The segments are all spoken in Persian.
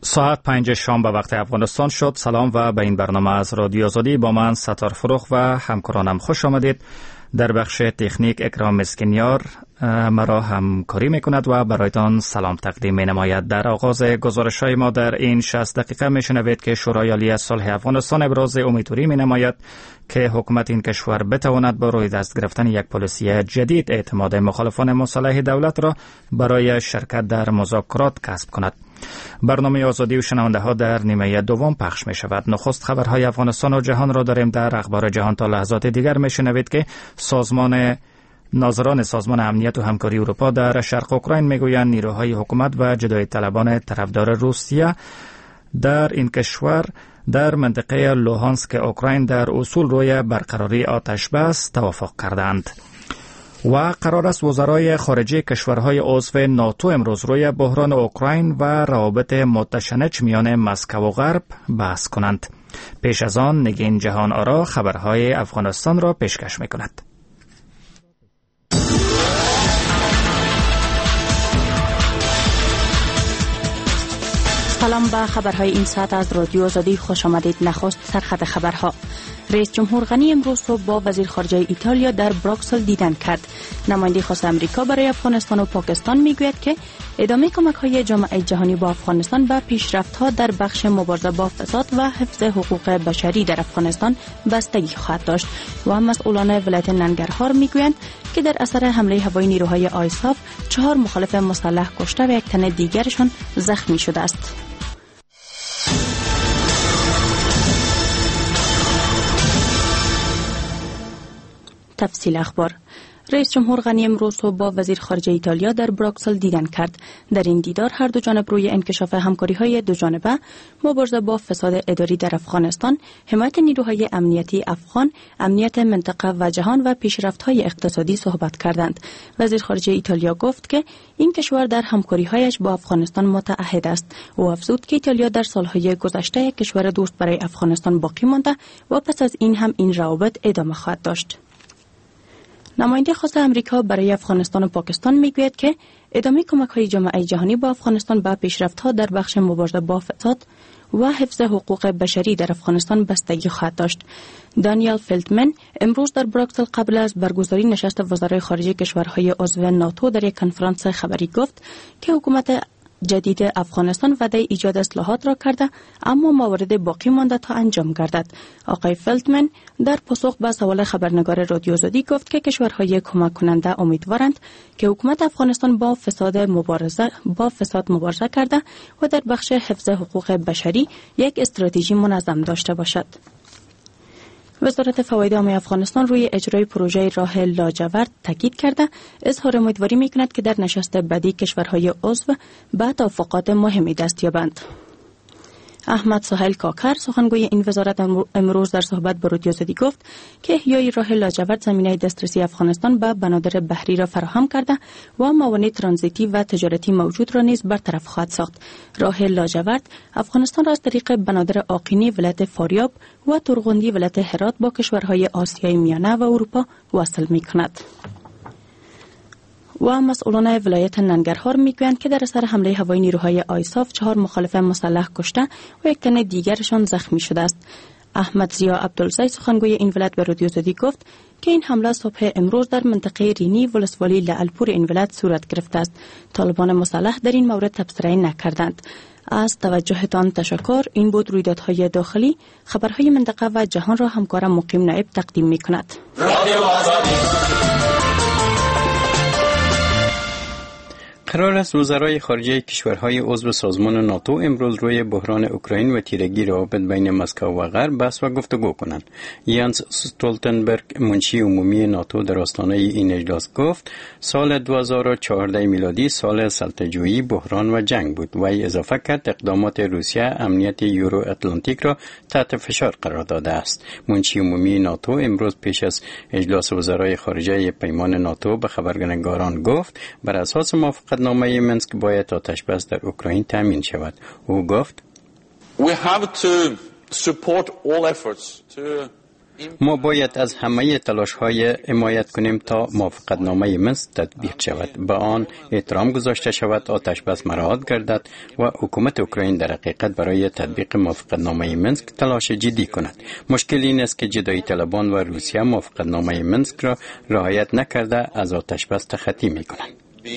ساعت 5 شام به وقت افغانستان شد. سلام و به این برنامه از رادیو آزادی با من ستار فروخ و همکارانم خوش آمدید. در بخش تکنیک اکرام مسکینیار مرا همکاری میکند و برایتان سلام تقدیم می نماید. در آغاز گزارش های ما در این 60 دقیقه میشنوید که شورای عالی صلح افغانستان ابراز امیدواری می نماید که حکومت این کشور بتواند با روی دست گرفتن یک پالیسی جدید اعتماد مخالفان مسلح دولت را برای شرکت در مذاکرات کسب کند. برنامه آزادی و شنونده ها در نیمه دوم پخش می شود. نخست خبرهای افغانستان و جهان را داریم. در اخبار جهان تا لحظات دیگر می شنوید که ناظران سازمان امنیت و همکاری اروپا در شرق اوکراین میگویند نیروهای حکومت و جدایی طلبان طرفدار روسیه در این کشور در منطقه لوهانسک اوکراین در اصول روی برقراری آتش بس توافق کردند. و قرار است وزرای خارجه کشورهای عضو ناتو امروز روی بحران اوکراین و روابط متشنج میان مسکو و غرب بحث کنند. پیش از آن نگین جهان آرا خبرهای افغانستان را پیشکش میکند. سلام به خبرهای این ساعت از رادیو آزادی خوش آمدید. نخست سرخط خبرها. رئیس جمهور غنی امروز صبح با وزیر خارجه ایتالیا در بروکسل دیدن کرد. نماینده خاص امریکا برای افغانستان و پاکستان میگوید که ادامه کمک‌های جامعه جهانی با افغانستان به پیشرفت‌ها در بخش مبارزه با فساد و حفظ حقوق بشری در افغانستان بستگی خواهد داشت. و مسئولان ولایت ننگرهار میگویند که در اثر حمله هوایی نیروهای آیساف 4 مخالف مسلح کشته و یک تن دیگرشان زخمی شده است. تفصیل اخبار. رئیس جمهور غنی امروز صبح با وزیر خارجه ایتالیا در بروکسل دیدن کرد. در این دیدار هر دو جانب روی انکشاف همکاری‌های دو جانبه، مبارزه با فساد اداری در افغانستان، حمایت نیروهای امنیتی افغان، امنیت منطقه و جهان و پیشرفت‌های اقتصادی صحبت کردند. وزیر خارجه ایتالیا گفت که این کشور در همکاری‌هایش با افغانستان متعهد است. او افزود که ایتالیا در سال‌های گذشته یک کشور دوست برای افغانستان باقی مانده و پس از این هم این روابط ادامه خواهد داشت. نماینده خاص امریکا برای افغانستان و پاکستان میگوید که ادامه کمک‌های جامعه جهانی با افغانستان به پیشرفت‌ها در بخش مبارزه با فساد و حفظ حقوق بشری در افغانستان بستگی خواهد داشت. دانیل فلتمن امروز در بروکسل قبل از برگزاری نشست وزرای خارجه کشورهای عضو ناتو در یک کنفرانس خبری گفت که حکومت جدید افغانستان وعده ایجاد اصلاحات را کرده، اما موارد باقی مانده تا انجام گردد. آقای فلتمن در پاسخ به سوال خبرنگار رادیو آزادی گفت که کشورهای کمک کننده امیدوارند که حکومت افغانستان با فساد مبارزه کرده و در بخش حفظ حقوق بشری یک استراتژی منظم داشته باشد. وزارت فواید عامه افغانستان روی اجرای پروژه راه لاجورد تاکید کرده اظهار امیدواری میکند که در نشست بعدی کشورهای عضو به توافقات مهمی دست یابند. احمد سهیل کاکر سخنگوی این وزارت امروز در صحبت با رادیو آزادی گفت که احیای راه لاجورد زمینه دسترسی افغانستان به بنادر بحری را فراهم کرده و موانع ترانزیتی و تجارتی موجود را نیز برطرف خواهد ساخت. راه لاجورد افغانستان را از طریق بنادر آقینی ولایت فاریاب و تورغوندی ولایت هرات با کشورهای آسیای میانه و اروپا وصل می‌کند. و مسئولان ولایت ننگرهار میگویند که در اثر حمله هوایی نیروهای آیساف 4 مخالف مسلح کشته و یک تن دیگرشان زخمی شده است. احمد زیا عبدالزی سخنگوی این ولایت به رادیو آزادی گفت که این حمله صبح امروز در منطقه رینی ولسوالی لعلپور این ولایت صورت گرفته است. طالبان مسلح در این مورد تبصره نکردند. از توجهتان تشکر. این بود رویدادهای داخلی. خبرهای منطقه و جهان را همکارم مقیم نائب تقدیم میکند. قرار است وزرای خارجه کشورهای عضو سازمان ناتو امروز روی بحران اوکراین و تیرگی روابط بین مسکو و غرب بحث و گفتگو کنند. یانس استولتنبرگ منشی عمومی ناتو در آستانه این اجلاس گفت سال 2014 میلادی سال سلطه‌جویی، بحران و جنگ بود و اضافه کرد اقدامات روسیه امنیت یورو اتلانتیک را تحت فشار قرار داده است. منشی عمومی ناتو امروز پیش از اجلاس وزرای خارجه پیمان ناتو به خبرنگاران گفت بر اساس موافقت نامه منسک باید آتش بس در اوکراین تامین شود. او گفت We have to support all efforts to ما باید از همه تلاش‌های حمایت کنیم تا موافقتنامه منسک تطبیق شود، به آن احترام گذاشته شود، آتش بس مراعات گردد و حکومت اوکراین در حقیقت برای تطبیق موافقتنامه منسک تلاش جدی کند. مشکل این است که جدایی طلبان و روسیه موافقتنامه منسک را رعایت نکرده از آتش بس تخطی می‌کنند.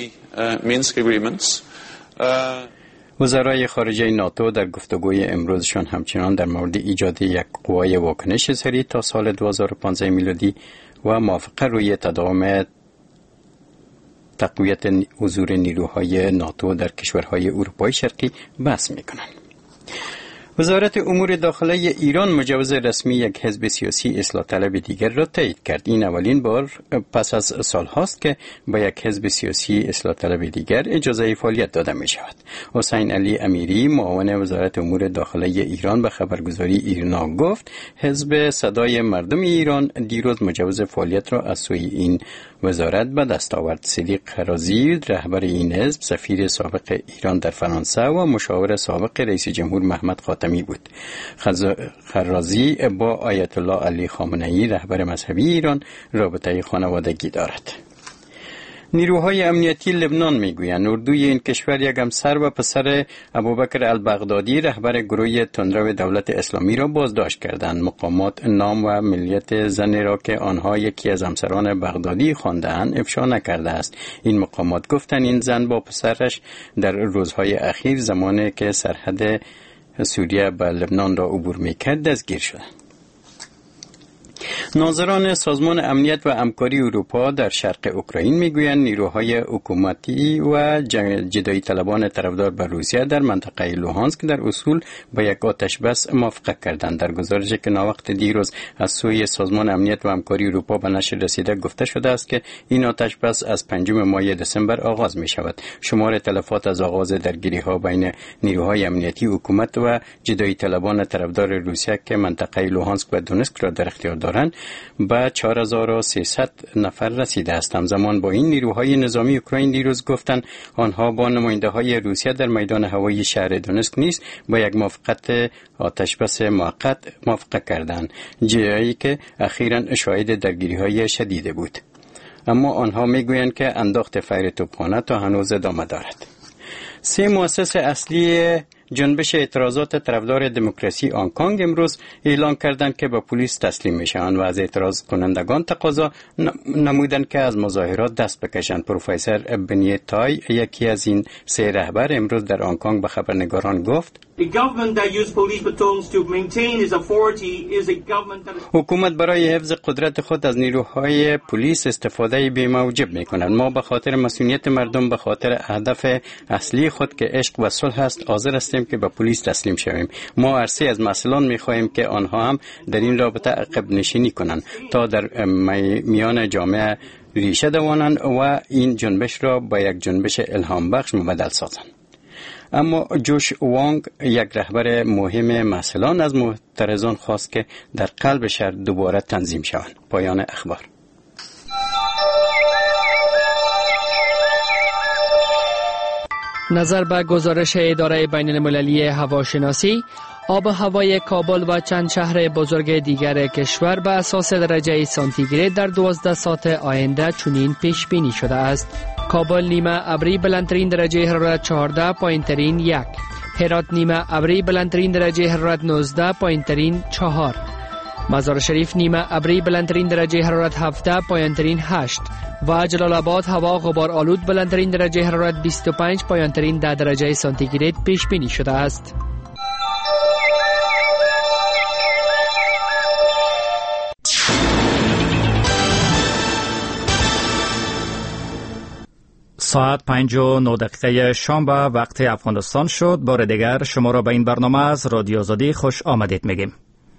وزرای خارجه ناتو در گفتگوی امروزشان همچنان در مورد ایجاد یک قوای واکنش سریع تا سال 2015 میلادی و موافقه روی تداوم تقویت حضور نیروهای ناتو در کشورهای اروپای شرقی بحث می‌کنند. وزارت امور داخله ایران مجوز رسمی یک حزب سیاسی اصلاح طلب دیگر را تایید کرد. این اولین بار پس از سال هاست که با یک حزب سیاسی اصلاح طلب دیگر اجازه فعالیت داده می شود. حسین علی امیری معاون وزارت امور داخله ایران به خبرگزاری ایرنا گفت حزب صدای مردم ایران دیروز مجوز فعالیت را از سوی این وزارت به دست آورد. صدیق خرازی رهبر این حزب سفیر سابق ایران در فرانسه و مشاور سابق رئیس جمهور محمد خاتمی بود. خرازی با آیت الله علی خامنه‌ای رهبر مذهبی ایران رابطه خانوادگی دارد. نیروهای امنیتی لبنان میگویند اردوی این کشور یک همسر و پسر ابوبکر البغدادی رهبر گروه تندرو دولت اسلامی را بازداشت کردند. مقامات نام و ملیت زن را که آنها یکی از همسران بغدادی خواندند افشا نکرده است. این مقامات گفتند این زن با پسرش در روزهای اخیر زمانی که سرحد سوریه به لبنان را عبور میکرد دستگیر شدند. ناظران سازمان امنیت و همکاری اروپا در شرق اوکراین میگویند نیروهای حکومتی و جدایی طلبان طرفدار به روسیه در منطقه لوهانسک در اصول با یک آتش بس موافقت کردند. در گزارشی که ناوقت دیروز از سوی سازمان امنیت و همکاری اروپا به نشر رسیده گفته شده است که این آتش بس از 5 ماه دسامبر آغاز می شود. شمار تلفات از آغاز درگیری ها بین نیروهای امنیتی حکومت و جدایی طلبان طرفدار روسیه که منطقه لوهانسک و دونسک را در اختیار دارند به 4300 نفر رسیده است. همزمان با این نیروهای نظامی اوکراین دیروز گفتند آنها با نماینده های روسیه در میدان هوایی شهر دونسک نیز با یک موافقت آتش بس موقت موافقت کردند، جایی که اخیراً شاهد درگیری های شدید بود. اما آنها میگویند که انداخت فیر توپخانه تا هنوز ادامه دارد. 3 مؤسسه اصلی جنبش اعتراضات طرفدار دموکراسی هنگ کنگ امروز اعلان کردند که به پلیس تسلیم میشوند و از اعتراض کنندگان تقاضا نمودند که از مظاهرات دست بکشند. پروفسور بنی تای یکی از این 3 رهبر امروز در هنگ کنگ به خبرنگاران گفت حکومت برای حفظ قدرت خود از نیروهای پلیس استفاده بی‌موجب می‌کند. ما به خاطر مسئولیت مردم، به خاطر هدف اصلی خود که عشق و صلح است، حاضر هستیم که به پلیس تسلیم شویم. ما عرضه از مسئولان می‌خواهیم که آنها هم در این رابطه عقب نشینی کنند تا در میان جامعه ریشه دوانند و این جنبش را با یک جنبش الهام بخش مبدل سازند. اما جوش وانگ یک رهبر مهم مسئولان از معترضان خواست که در قلب شهر دوباره تنظیم شوند. پایان اخبار. نظر به گزارش اداره بین المللی هواشناسی، آب و هوای کابل و چند شهر بزرگ دیگر کشور به اساس درجه سانتیگراد در 12 ساعت آینده چنین پیش بینی شده است: کابل نیمه ابری بلندترین درجه حرارت 14 پایین‌ترین 1، هرات نیمه ابری بلندترین درجه حرارت 19 پایین‌ترین 4، مزار شریف نیمه ابری بلندترین درجه حرارت 17 پایین‌ترین 8 و جلال آباد هوا غبار آلود بلندترین درجه حرارت 25 پایین‌ترین 10 درجه سانتیگراد پیش بینی شده است. ساعت 5:09 شنبه وقت افغانستان شد. بار دیگر شما را به این برنامه از رادیو آزادی خوش آمدید میگیم.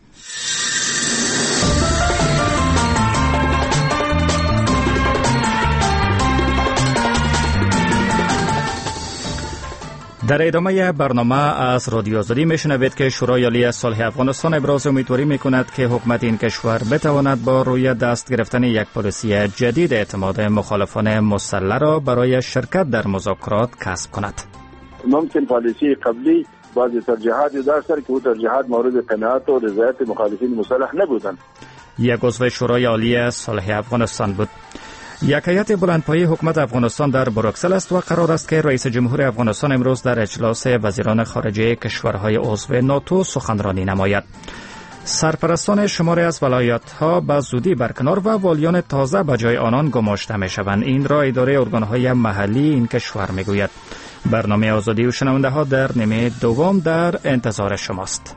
در ادامه برنامه از رادیو آزادی میشنوید که شورای عالی صلح افغانستان ابراز امیدواری میکند که حکومت این کشور بتواند با روی دست گرفتن یک پالیسی جدید اعتماد مخالفان مسلح را برای شرکت در مذاکرات کسب کند. ممکن پالیسی قبلی بعضی ترجیحاتی داشت که او ترجیحات مورد قناعت و رضایت مخالفین مسلح نبودند. یک عضو شورای عالی صلح افغانستان بود. یک هیئت بلندپایه حکومت افغانستان در بروکسل است و قرار است که رئیس جمهور افغانستان امروز در اجلاس وزیران خارجه کشورهای عضو ناتو سخنرانی نماید. سرپرستان شماری از ولایت‌ها به زودی برکنار و والیان تازه به جای آنان گماشته می‌شوند. این را اداره ارگان‌های محلی این کشور می‌گوید. برنامه آزادی و شنونده‌ها در نیمه دوم در انتظار شماست.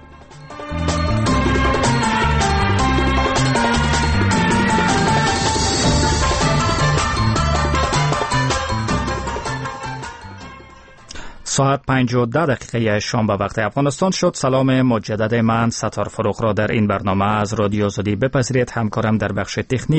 ساعت 5:10 شام به وقت افغانستان شد. سلام مجدد من ستار فروخ را در این برنامه از رادیو آزادی بپذیرید. همکارم در بخش تکنیک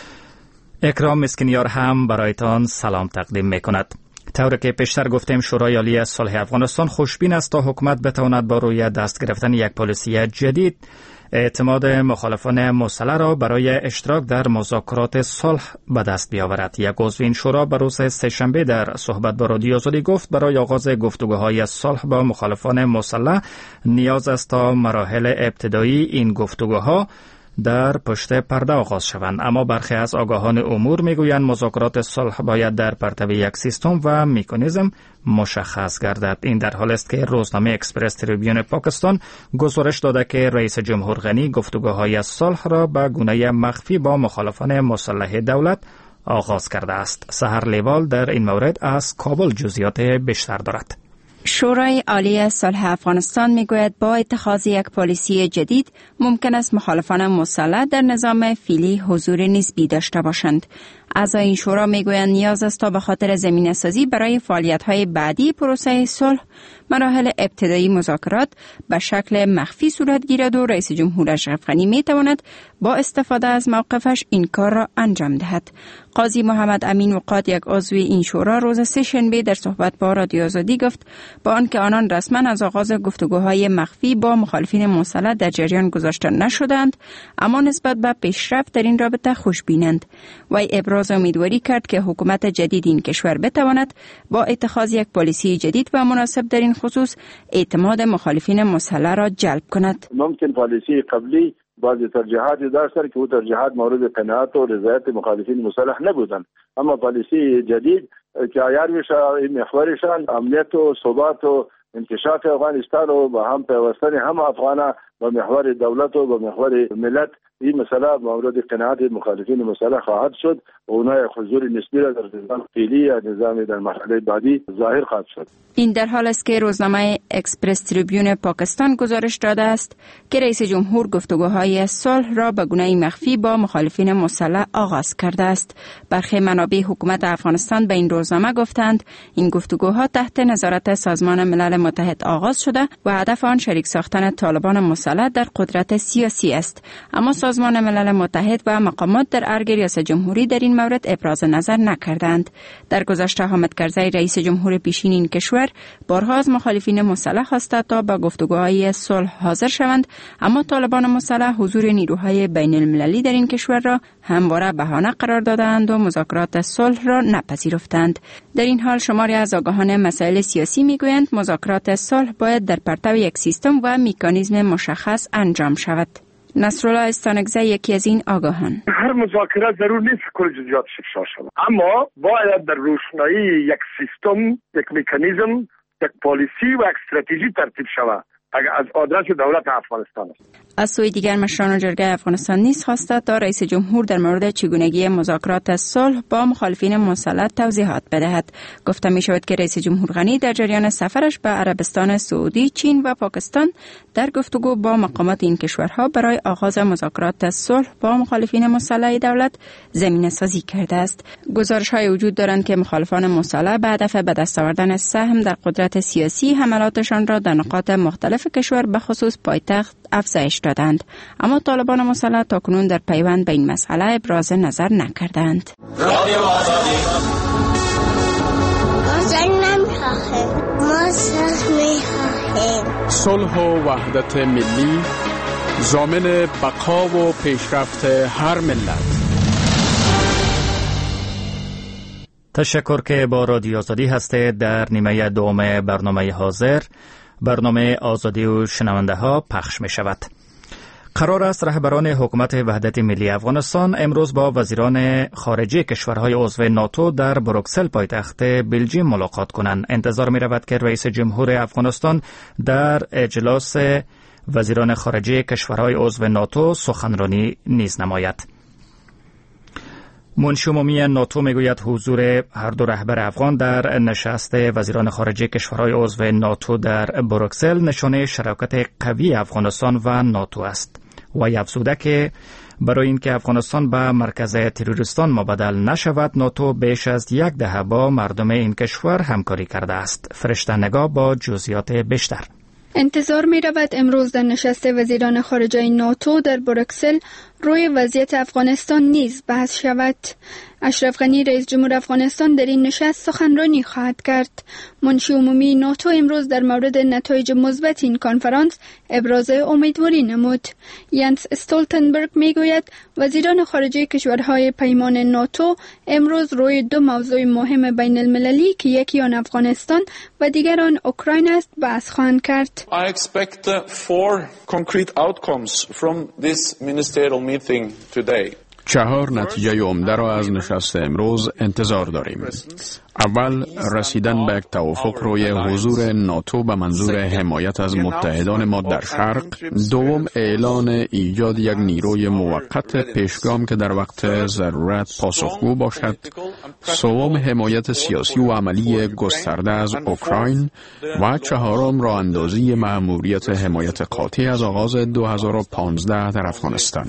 اکرام مسکینیار هم برایتان سلام تقدیم میکند. طوری که پیشتر گفتیم شورای عالی صلح افغانستان خوشبین است تا حکومت بتواند با روی دست گرفتن یک پالیسی جدید اعتماد مخالفان مسلح را برای اشتراک در مذاکرات صلح به دست بیاورد. یک عضو این شورا به روز سه‌شنبه در صحبت با رادیو آزادی گفت برای آغاز گفتگوهای صلح با مخالفان مسلح نیاز است تا مراحل ابتدایی این گفتگوها در پشت پرده آغاز شوند، اما برخی از آگاهان امور میگویند مذاکرات صلح باید در پرتو یک سیستم و مکانیزم مشخص گردد. این در حال است که روزنامه اکسپرس تریبیون پاکستان گزارش داده که رئیس جمهور غنی گفتگوهای صلح را به گونه مخفی با مخالفان مسلح دولت آغاز کرده است. سحر لیوال در این مورد از کابل جزئیات بیشتر دارد. شورای عالی صلح افغانستان میگوید با اتخاذ یک پالیسی جدید ممکن است مخالفان مسلح در نظام فعلی حضور نسبی داشته باشند. اعضای این شورا میگویند نیاز است تا به خاطر زمینه‌سازی برای فعالیت‌های بعدی پروسه صلح مراحل ابتدایی مذاکرات به شکل مخفی صورت گیرد و رئیس جمهور اشرف غنی میتواند با استفاده از موقفش این کار را انجام دهد. قاضی محمد امین وقاد یک عضو این شورا روز سه‌شنبه در صحبت با رادیو آزادی گفت با آنکه آنان رسما از آغاز گفتگوهای مخفی با مخالفین مسلح در جریان گذاشته نشدند، اما نسبت به پیشرفت در این رابطه خوشبینند. وی ابراز امیدواری کرد که حکومت جدید این کشور بتواند با اتخاذ یک پالیسی جدید و مناسب در این خصوص اعتماد مخالفین مسلح را جلب کند. ممکن پالیسی قبلی بعضی ترجیحاتی داشتند که او ترجیحات مورد قناعت و رضایت مخالفین مسلح نبودند، اما پالیسی جدید که عیار میشه محورشان امنیت و ثبات و انکشاف افغانستان و با هم پیوستن هم افغانان با محور دولت و با محور ملت، این مسئله مورد قناعت مخالفین مسلح خواهد شد و اونها حضور نسبی را در نظام فعلی یا نظام در مرحله بعدی ظاهر خواهد شد. این در حال است که روزنامه اکسپرس تریبیون پاکستان گزارش داده است که رئیس جمهور گفتگوهای صلح را به گونه مخفی با مخالفین مسلح آغاز کرده است. برخی منابع حکومت افغانستان به این روزنامه گفتند این گفتگوها تحت نظارت سازمان ملل متحد آغاز شده و هدف آن شریک ساختن طالبان مسلح در قدرت سیاسی است، اما سازمان ملل متحد و مقامات در ارگ ریاست جمهوری در این مورد ابراز نظر نکردند. در گذشته حامد کرزی رئیس جمهور پیشین این کشور بارها از مخالفین مسلح خواسته تا به گفتگوهای صلح حاضر شوند، اما طالبان مسلح حضور نیروهای بین المللی در این کشور را همواره بهانه قرار دادند و مذاکرات صلح را نپذیرفتند. در این حال شماری از آگاهان مسائل سیاسی میگویند مذاکرات صلح باید در پرتو یک سیستم و مکانیزم مشخص انجام شود. نصرالله استانکزی یکی از این آگاهان: هر مذاکره ضرور نیست کل جزئیات افشا شود، اما باید در روشنایی یک سیستم، یک مکانیزم، یک پالیسی و یک استراتژی ترتیب شود از آدرس دولت افغانستان است. از سوی دیگر مشران جرگه افغانستان نیز خواسته تا رئیس جمهور در مورد چگونگی مذاکرات صلح با مخالفین مسلح توضیحات بدهد. گفته می شود که رئیس جمهور غنی در جریان سفرش به عربستان سعودی، چین و پاکستان در گفتگو با مقامات این کشورها برای آغاز مذاکرات صلح با مخالفین مسلح دولت زمینه سازی کرده است. گزارش‌های وجود دارند که مخالفان مسلح به هدف به دست آوردن سهم در قدرت سیاسی حملاتشان را در نقاط مختلف کشور به خصوص پایتخت افزایش دادند، اما طالبان مسلح تاکنون در پیوند به این مسئله ابراز نظر نکردند. صلح و وحدت ملی ضامن بقا و پیشرفت هر ملت. تشکر که با رادیو آزادی هستید. در نیمه دوم برنامه حاضر برنامه آزادی و شنونده ها پخش می شود. قرار است رهبران حکومت وحدت ملی افغانستان امروز با وزیران خارجه کشورهای عضو ناتو در بروکسل پایتخت بلژیم ملاقات کنند. انتظار می رود که رئیس جمهور افغانستان در اجلاس وزیران خارجه کشورهای عضو ناتو سخنرانی نیز نماید. منشی عمومی ناتو میگوید حضور هر دو رهبر افغان در نشست وزیران خارجه کشورهای عضو ناتو در بروکسل نشانه شراکت قوی افغانستان و ناتو است. و افزوده که برای اینکه افغانستان به مرکز تروریستان مبدل نشود، ناتو بیش از 10 دهه با مردم این کشور همکاری کرده است. فرشته نگاه با جزئیات بیشتر. انتظار می رود امروز در نشست وزیران خارجه ناتو در بروکسل روی وضعیت افغانستان نیز بحث شود. اشرف غنی رئیس جمهور افغانستان در این نشست سخنرانی خواهد کرد. منشی عمومی ناتو امروز در مورد نتایج مثبت این کنفرانس ابراز امیدواری نمود. ینس استولتنبرگ میگوید وزیران خارجه کشورهای پیمان ناتو امروز روی دو موضوع مهم بین المللی که یکی آن افغانستان و دیگر آن اوکراین است بحث خواهند کرد. I expect 4 concrete outcomes from this ministerial meeting today. 4 نتیجه عمده را از نشست امروز انتظار داریم. اول، رسیدن به یک توافق روی حضور ناتو به منظور حمایت از متحدان ما در شرق. دوم، اعلان ایجاد یک نیروی موقت پیشگام که در وقت ضرورت پاسخگو باشد. سوم، حمایت سیاسی و عملی گسترده از اوکراین. و چهارم، راه اندازی مأموریت حمایت قاطع از آغاز 2015 در افغانستان.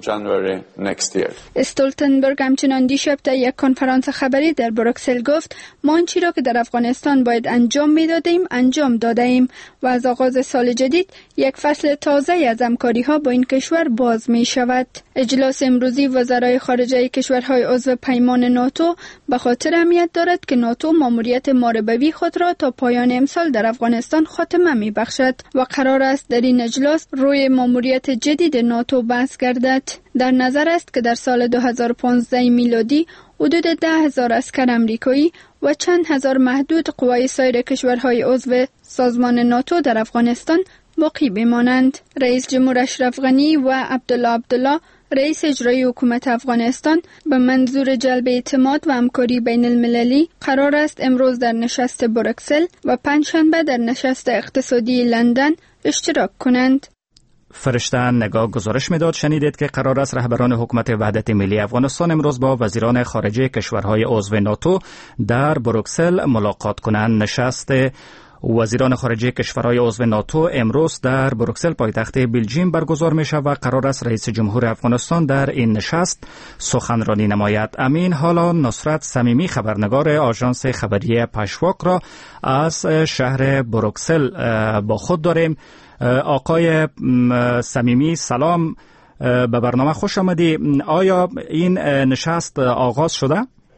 استولتنبرگ همچنان دیشب در یک کنفرانس خبری در بروکسل گفت ما آنچه را که در افغانستان باید انجام میدادیم انجام دادیم و از آغاز سال جدید یک فصل تازه از همکاری‌ها با این کشور باز می شود. اجلاس امروزی وزرای خارجه کشورهای عضو پیمان ناتو به خاطر اهمیت دارد که ناتو ماموریت ماربوی خود را تا پایان امسال در افغانستان خاتمه می بخشد و قرار است در این اجلاس روی ماموریت جدید ناتو بحث گردد. در نظر است که در سال 2015 میلادی حدود 10,000 اسکر امریکایی و چند هزار محدود قوای سایر کشورهای عضو سازمان ناتو در افغانستان باقی بمانند. رئیس جمهور اشرف غنی و عبدالله رئیس اجرایی حکومت افغانستان به منظور جلب اعتماد و همکاری بین المللی قرار است امروز در نشست بروکسل و پنجشنبه در نشست اقتصادی لندن اشتراک کنند. فرشته نگاه گزارش میداد. شنیدید که قرار است رهبران حکومت وحدت ملی افغانستان امروز با وزیران خارجه کشورهای عضو ناتو در بروکسل ملاقات کنند. نشست وزیران خارجه کشورهای عضو ناتو امروز در بروکسل پایتخت بلژیم برگزار می شود و قرار است رئیس جمهور افغانستان در این نشست سخنرانی نماید. امین حالا نصرت صمیمی خبرنگار آژانس خبری پشواک را از شهر بروکسل با خود داریم. آقای صمیمی سلام، به برنامه خوش آمدی. آیا این نشست آغاز شده؟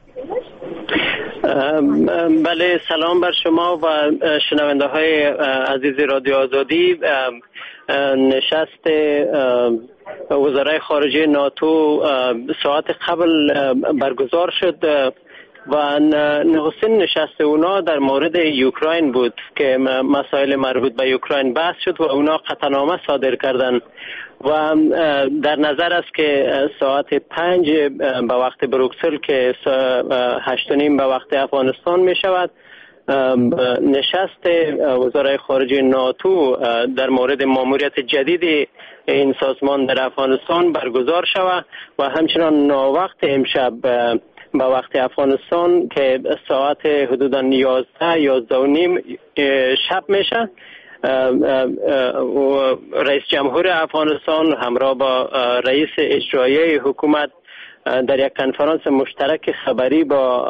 بله، سلام بر شما و شنونده های عزیز رادیو آزادی. نشست وزرای خارجه ناتو ساعت قبل برگزار شد و نخستین نشست اونا در مورد اوکراین بود که مسائل مربوط به اوکراین بحث شد و اونا قطعنامه صادر کردن و در نظر است که ساعت 5 به وقت بروکسل که 8:30 به وقت افغانستان می شود نشست وزرای خارجه ناتو در مورد ماموریت جدید این سازمان در افغانستان برگزار شود و همچنان ناوقت امشب به وقت افغانستان که ساعت حدوداً 11:30 شب میشه رئیس جمهور افغانستان همراه با رئیس اجرایی حکومت در یک کنفرانس مشترک خبری با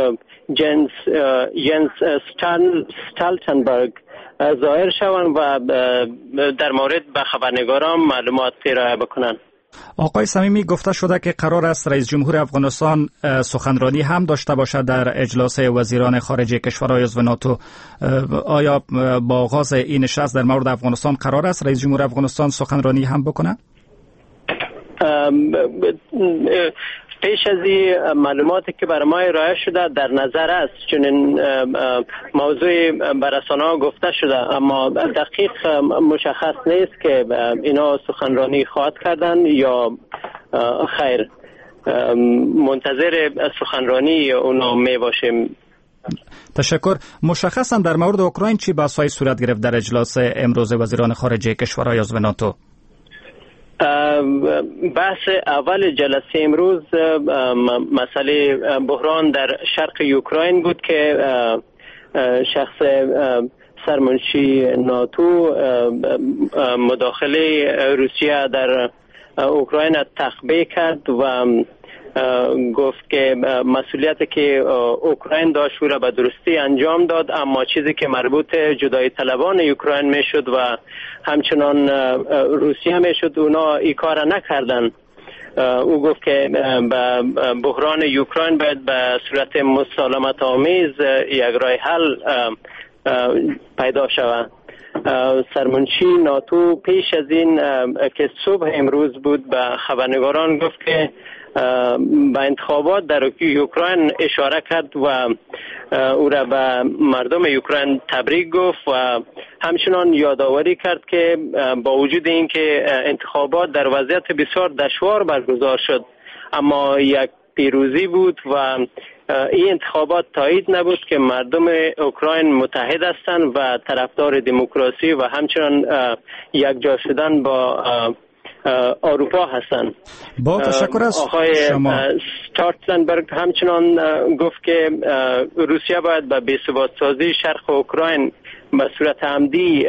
ینس استولتنبرگ ظاهر شوند و در مورد به خبرنگاران معلومات ارائه بکنند. آقای صمیمی، گفته شده که قرار است رئیس جمهور افغانستان سخنرانی هم داشته باشد در اجلاس وزیران خارجه کشورهای عضو ناتو. آیا با آغاز این نشست در مورد افغانستان قرار است رئیس جمهور افغانستان سخنرانی هم بکنه؟ پیش از این معلوماتی که برای ما ارائه شده در نظر است، چون این موضوع بر رسانه‌ها گفته شده، اما دقیق مشخص نیست که اینا سخنرانی خواهد کردن یا خیر. منتظر سخنرانی اونا می باشیم. تشکر. مشخصا در مورد اوکراین چی بحث‌های صورت گرفت در اجلاس امروز وزیران خارجه کشورهای عضو ناتو؟ بحث اول جلسه امروز مسئله بحران در شرق اوکراین بود که شخص سرمنشی ناتو مداخله روسیه در اوکراین تخبیه کرد و گفت که مسئولیتی که اوکراین داشت را به درستی انجام داد، اما چیزی که مربوط جدایی طلبان اوکراین میشد و همچنان روسیه میشد اونا این کار نکردن. او گفت که بحران اوکراین باید به صورت مسالمت آمیز یک راه حل پیدا شود. سرمنشی ناتو پیش از این که صبح امروز بود به خبرنگاران گفت که به انتخابات در اوکراین اشاره کرد و او را به مردم اوکراین تبریک گفت و همچنان یادآوری کرد که با وجود اینکه انتخابات در وضعیت بسیار دشوار برگزار شد، اما یک پیروزی بود و این انتخابات تایید نبود که مردم اوکراین متحد هستند و طرفدار دموکراسی و همچنان یکجا شدن با اروپا هستند. با تشکر از شما. استولتنبرگ همچنان گفت که روسیه باید به بی‌ثبات سازی شرق اوکراین به صورت عمدی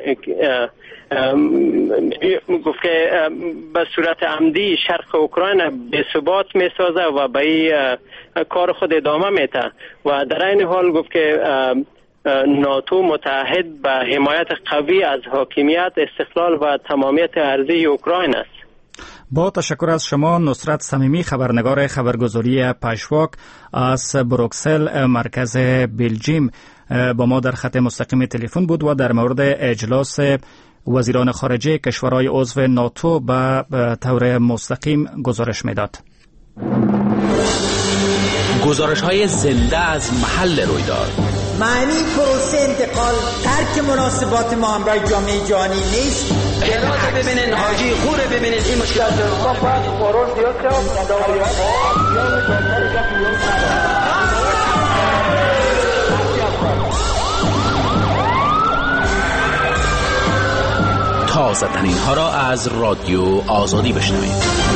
گفت که به صورت عمدی شرق اوکراین بی‌ثبات میسازه و به این کار خود ادامه میده و در این حال گفت که ناتو متحد به حمایت قوی از حاکمیت، استقلال و تمامیت ارضی اوکراین است. با تشکر از شما. نصرت صمیمی، خبرنگار خبرگزاری پشواک از بروکسل مرکز بلژیم، با ما در خط مستقیم تلفن بود و در مورد اجلاس وزیران خارجه کشورهای عضو ناتو به طور مستقیم گزارش میداد. گزارش‌های زنده از محل رویداد. معنی پروسه انتقال ترک مناسبات ما همراه جامعه جهانی نیست. احتمال ببینین حاجی خوره ببینین این مشکلات تازه ترین ها را از رادیو آزادی بشنوید.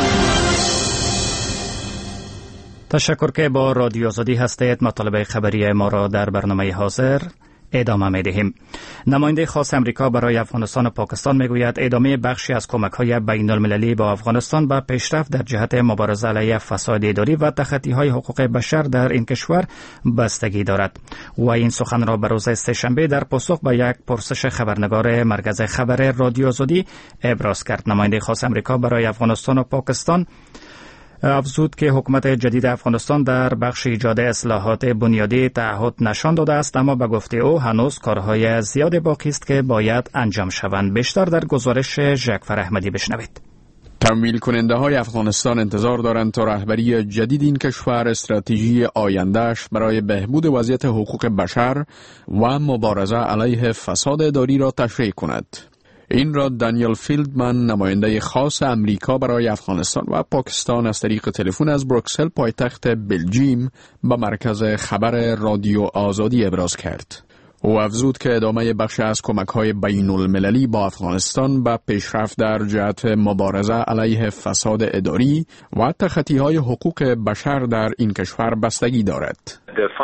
تشکر که با رادیو آزادی هستید. مطالب خبری ما را در برنامه حاضر ادامه می دهیم. نماینده خاص امریکا برای افغانستان و پاکستان می گوید ادامه بخشی از کمک‌های بین المللی با افغانستان به پیشرفت در جهت مبارزه علیه فساد اداری و تخطی‌های حقوق بشر در این کشور بستگی دارد. و این سخن را به روز سه‌شنبه در پاسخ به یک پرسش خبرنگار مرکز خبر رادیو آزادی ابراز کرد. نماینده خاص امریکا برای افغانستان و پاکستان افزود که حکومت جدید افغانستان در بخش ایجاد اصلاحات بنیادی تعهد نشان داده است، اما به گفته او هنوز کارهای زیاد باقی است که باید انجام شوند. بیشتر در گزارش ژاکفر احمدی بشنوید. تمویل کننده های افغانستان انتظار دارند تا رهبری جدید این کشور استراتژی آیندهش برای بهبود وضعیت حقوق بشر و مبارزه علیه فساد اداری را تشریح کند. این را دانیل فیلدمن، نماینده خاص امریکا برای افغانستان و پاکستان، از طریق تلفن از بروکسل پایتخت بلژیم به مرکز خبر رادیو آزادی ابراز کرد. او افزود که ادامه بخش از کمک‌های بین المللی با افغانستان به پیشرفت در جهت مبارزه علیه فساد اداری و تخطی‌های حقوق بشر در این کشور بستگی دارد.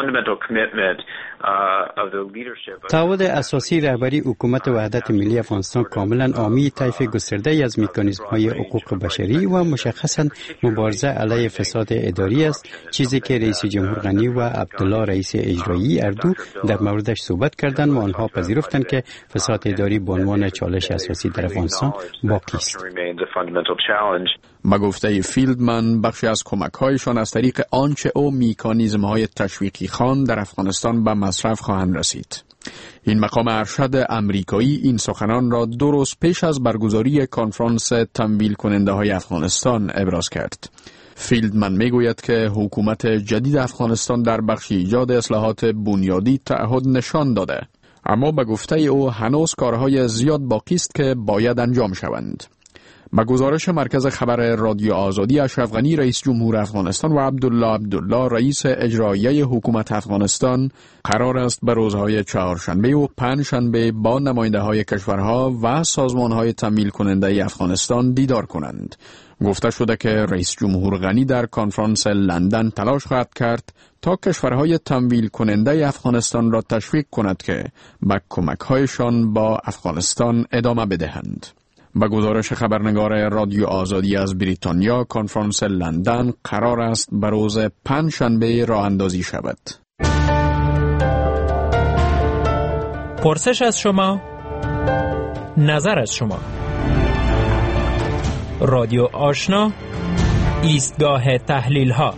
تعهد اساسی رهبری حکومت وحدت ملی افغانستان کاملا حامی طیف گسترده از مکانیزم‌های حقوق بشری و مشخصاً مبارزه علیه فساد اداری است، چیزی که رئیس جمهور غنی و عبدالله رئیس اجرایی اردو در موردش صحبت کردند و آنها پذیرفتند که فساد اداری به عنوان چالش اساسی در افغانستان باقی است. با گفته فیلدمن، بخشی از کمک‌هایشان از طریق آنچه او مکانیزم‌های تشویقی خوان در افغانستان به مصرف خواهند رسید. این مقام ارشد امریکایی این سخنان را 2 روز پیش از برگزاری کنفرانس تمویل کننده های افغانستان ابراز کرد. فیلدمن میگوید که حکومت جدید افغانستان در بخش ایجاد اصلاحات بنیادی تعهد نشان داده، اما به گفته او هنوز کارهای زیاد باقی است که باید انجام شوند. با گزارش مرکز خبر رادیو آزادی، اشرف غنی رئیس جمهور افغانستان و عبدالله رئیس اجرایی حکومت افغانستان قرار است به روزهای چهارشنبه و پنجشنبه با نماینده های کشورها و سازمان های تمویل کننده افغانستان دیدار کنند. گفته شده که رئیس جمهور غنی در کنفرانس لندن تلاش خواهد کرد تا کشورهای تمویل کننده افغانستان را تشویق کند که به کمک‌هایشان با افغانستان ادامه بدهند. با گزارش خبرنگار رادیو آزادی از بریتانیا، کنفرانس لندن قرار است به روز پنجشنبه راه اندازی شود. پرسش از شما، نظر از شما. رادیو آشنا، ایستگاه تحلیل ها.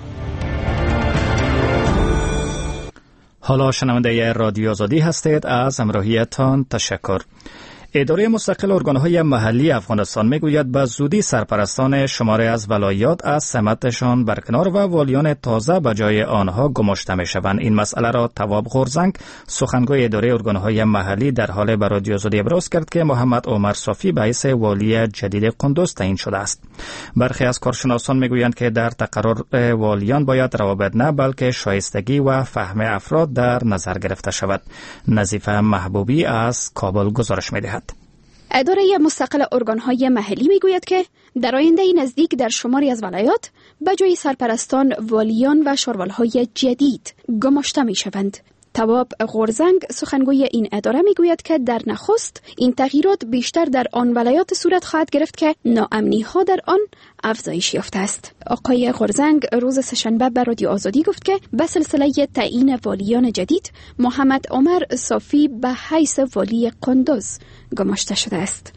حالا شنونده رادیو آزادی هستید. از همراهیتان تشکر. اداره مستقل ارگان‌های محلی افغانستان میگوید به زودی سرپرستان شماری از ولایات از سمتشان برکنار و والیان تازه به جای آنها گماشته میشوند. این مسئله را تواب غورزنگ، سخنگوی اداره ارگان‌های محلی، در حال به رادیو آزادی ابراز کرد که محمد عمر صافی به حیث والی جدید قندوز تعیین شده است. برخی از کارشناسان میگویند که در تقرر والیان باید روابط نه بلکه شایستگی و فهم افراد در نظر گرفته شود. نظیفه محبوبی از کابل گزارش می‌دهد. اداره مستقل ارگان‌های محلی میگوید که در آینده نزدیک در شماری از ولایات به جای سرپرستان والیان و شاروال‌های جدید گماشته می‌شوند. تواب غورزنگ، سخنگوی این اداره، میگوید که در نخست این تغییرات بیشتر در آن ولایات صورت خواهد گرفت که ناامنی‌ها در آن افزایش یافته است. آقای غورزنگ روز سه‌شنبه به رادیو آزادی گفت که به سلسله تعیین والیان جدید محمد عمر صافی به حیث والی قندوز گماشته شده است.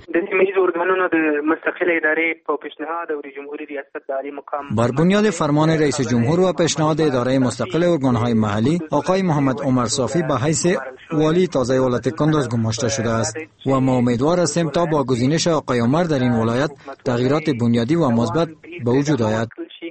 بر بنیاد فرمان رئیس جمهور و پیشنهاد اداره مستقل ارگان‌های محلی، آقای محمد عمر صافی به حیث والی تازه ولایت قندوز گماشته شده است و ما امیدوار هستیم تا با گزینش آقای عمر در این ولایت تغییرات بنیادی و مثبت به وجود آید.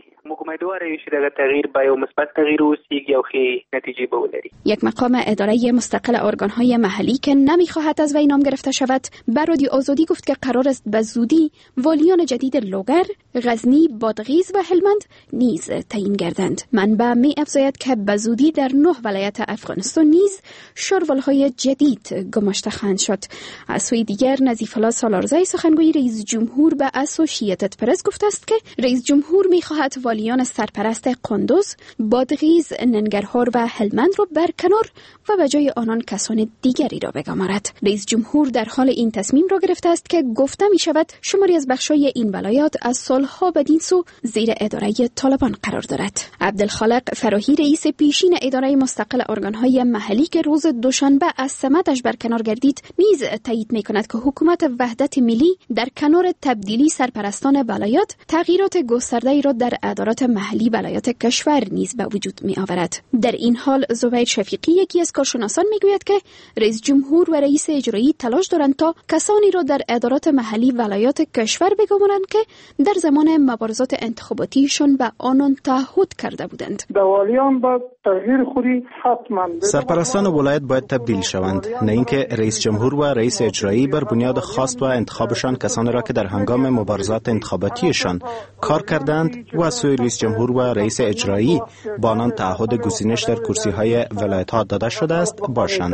یک مقام اداره مستقل ارگان‌های محلی که نمی‌خواهد از وی نام گرفته شود به رادیو آزادی گفت که قرار است به زودی والیان جدید لوگر، غزنی، بادغیس و هلمند نیز تعیین گردند. منبع می‌افزاید که به زودی در 9 ولایت افغانستان نیز شاروال‌های جدید گماشته خواهند شد. از سوی دیگر نظیف الله سالارزی، سخنگوی رئیس جمهور، به اسوسییتد پرس گفته است که رئیس جمهور می‌خواهد والیان سرپرست قندوز، بادغیس، ننگرهار و هلمند را برکنار و به جای آنان کسان دیگری را بگمارد. رئیس جمهور در حال این تصمیم را گرفته است که گفته می شود شماری از بخشای این ولایات از سالها بدین سو زیر اداره طالبان قرار دارد. عبدالخالق فراهی، رئیس پیشین اداره مستقل ارگان‌های محلی که روز دوشنبه از سمتش برکنار گردید، نیز تایید می کند که حکومت وحدت ملی در کنار تبدیلی سرپرستان ولایات تغییرات گسترده‌ای را در ادارات محلی ولایات کشور نیز به وجود می آورد. در این حال زبیر شفیقی، یکی از کارشناسان، میگوید که رئیس جمهور و رئیس اجرایی تلاش دارند تا کسانی را در ادارات محلی ولایات کشور بگمارند که در زمان مبارزات انتخاباتیشان به آنان تعهد کرده بودند. والیان باید تغییر خوری حتما. سرپرستان ولایت باید تبدیل شوند، نه اینکه رئیس جمهور و رئیس اجرایی بر بنیاد خواست و انتخابشان کسانی را که در هنگام مبارزات انتخاباتیشان کار کردند و از سوی رئیس جمهور و رئیس اجرایی با آنان تعهد گزینش در کرسی‌های ولایت‌ها داده شده است باشند.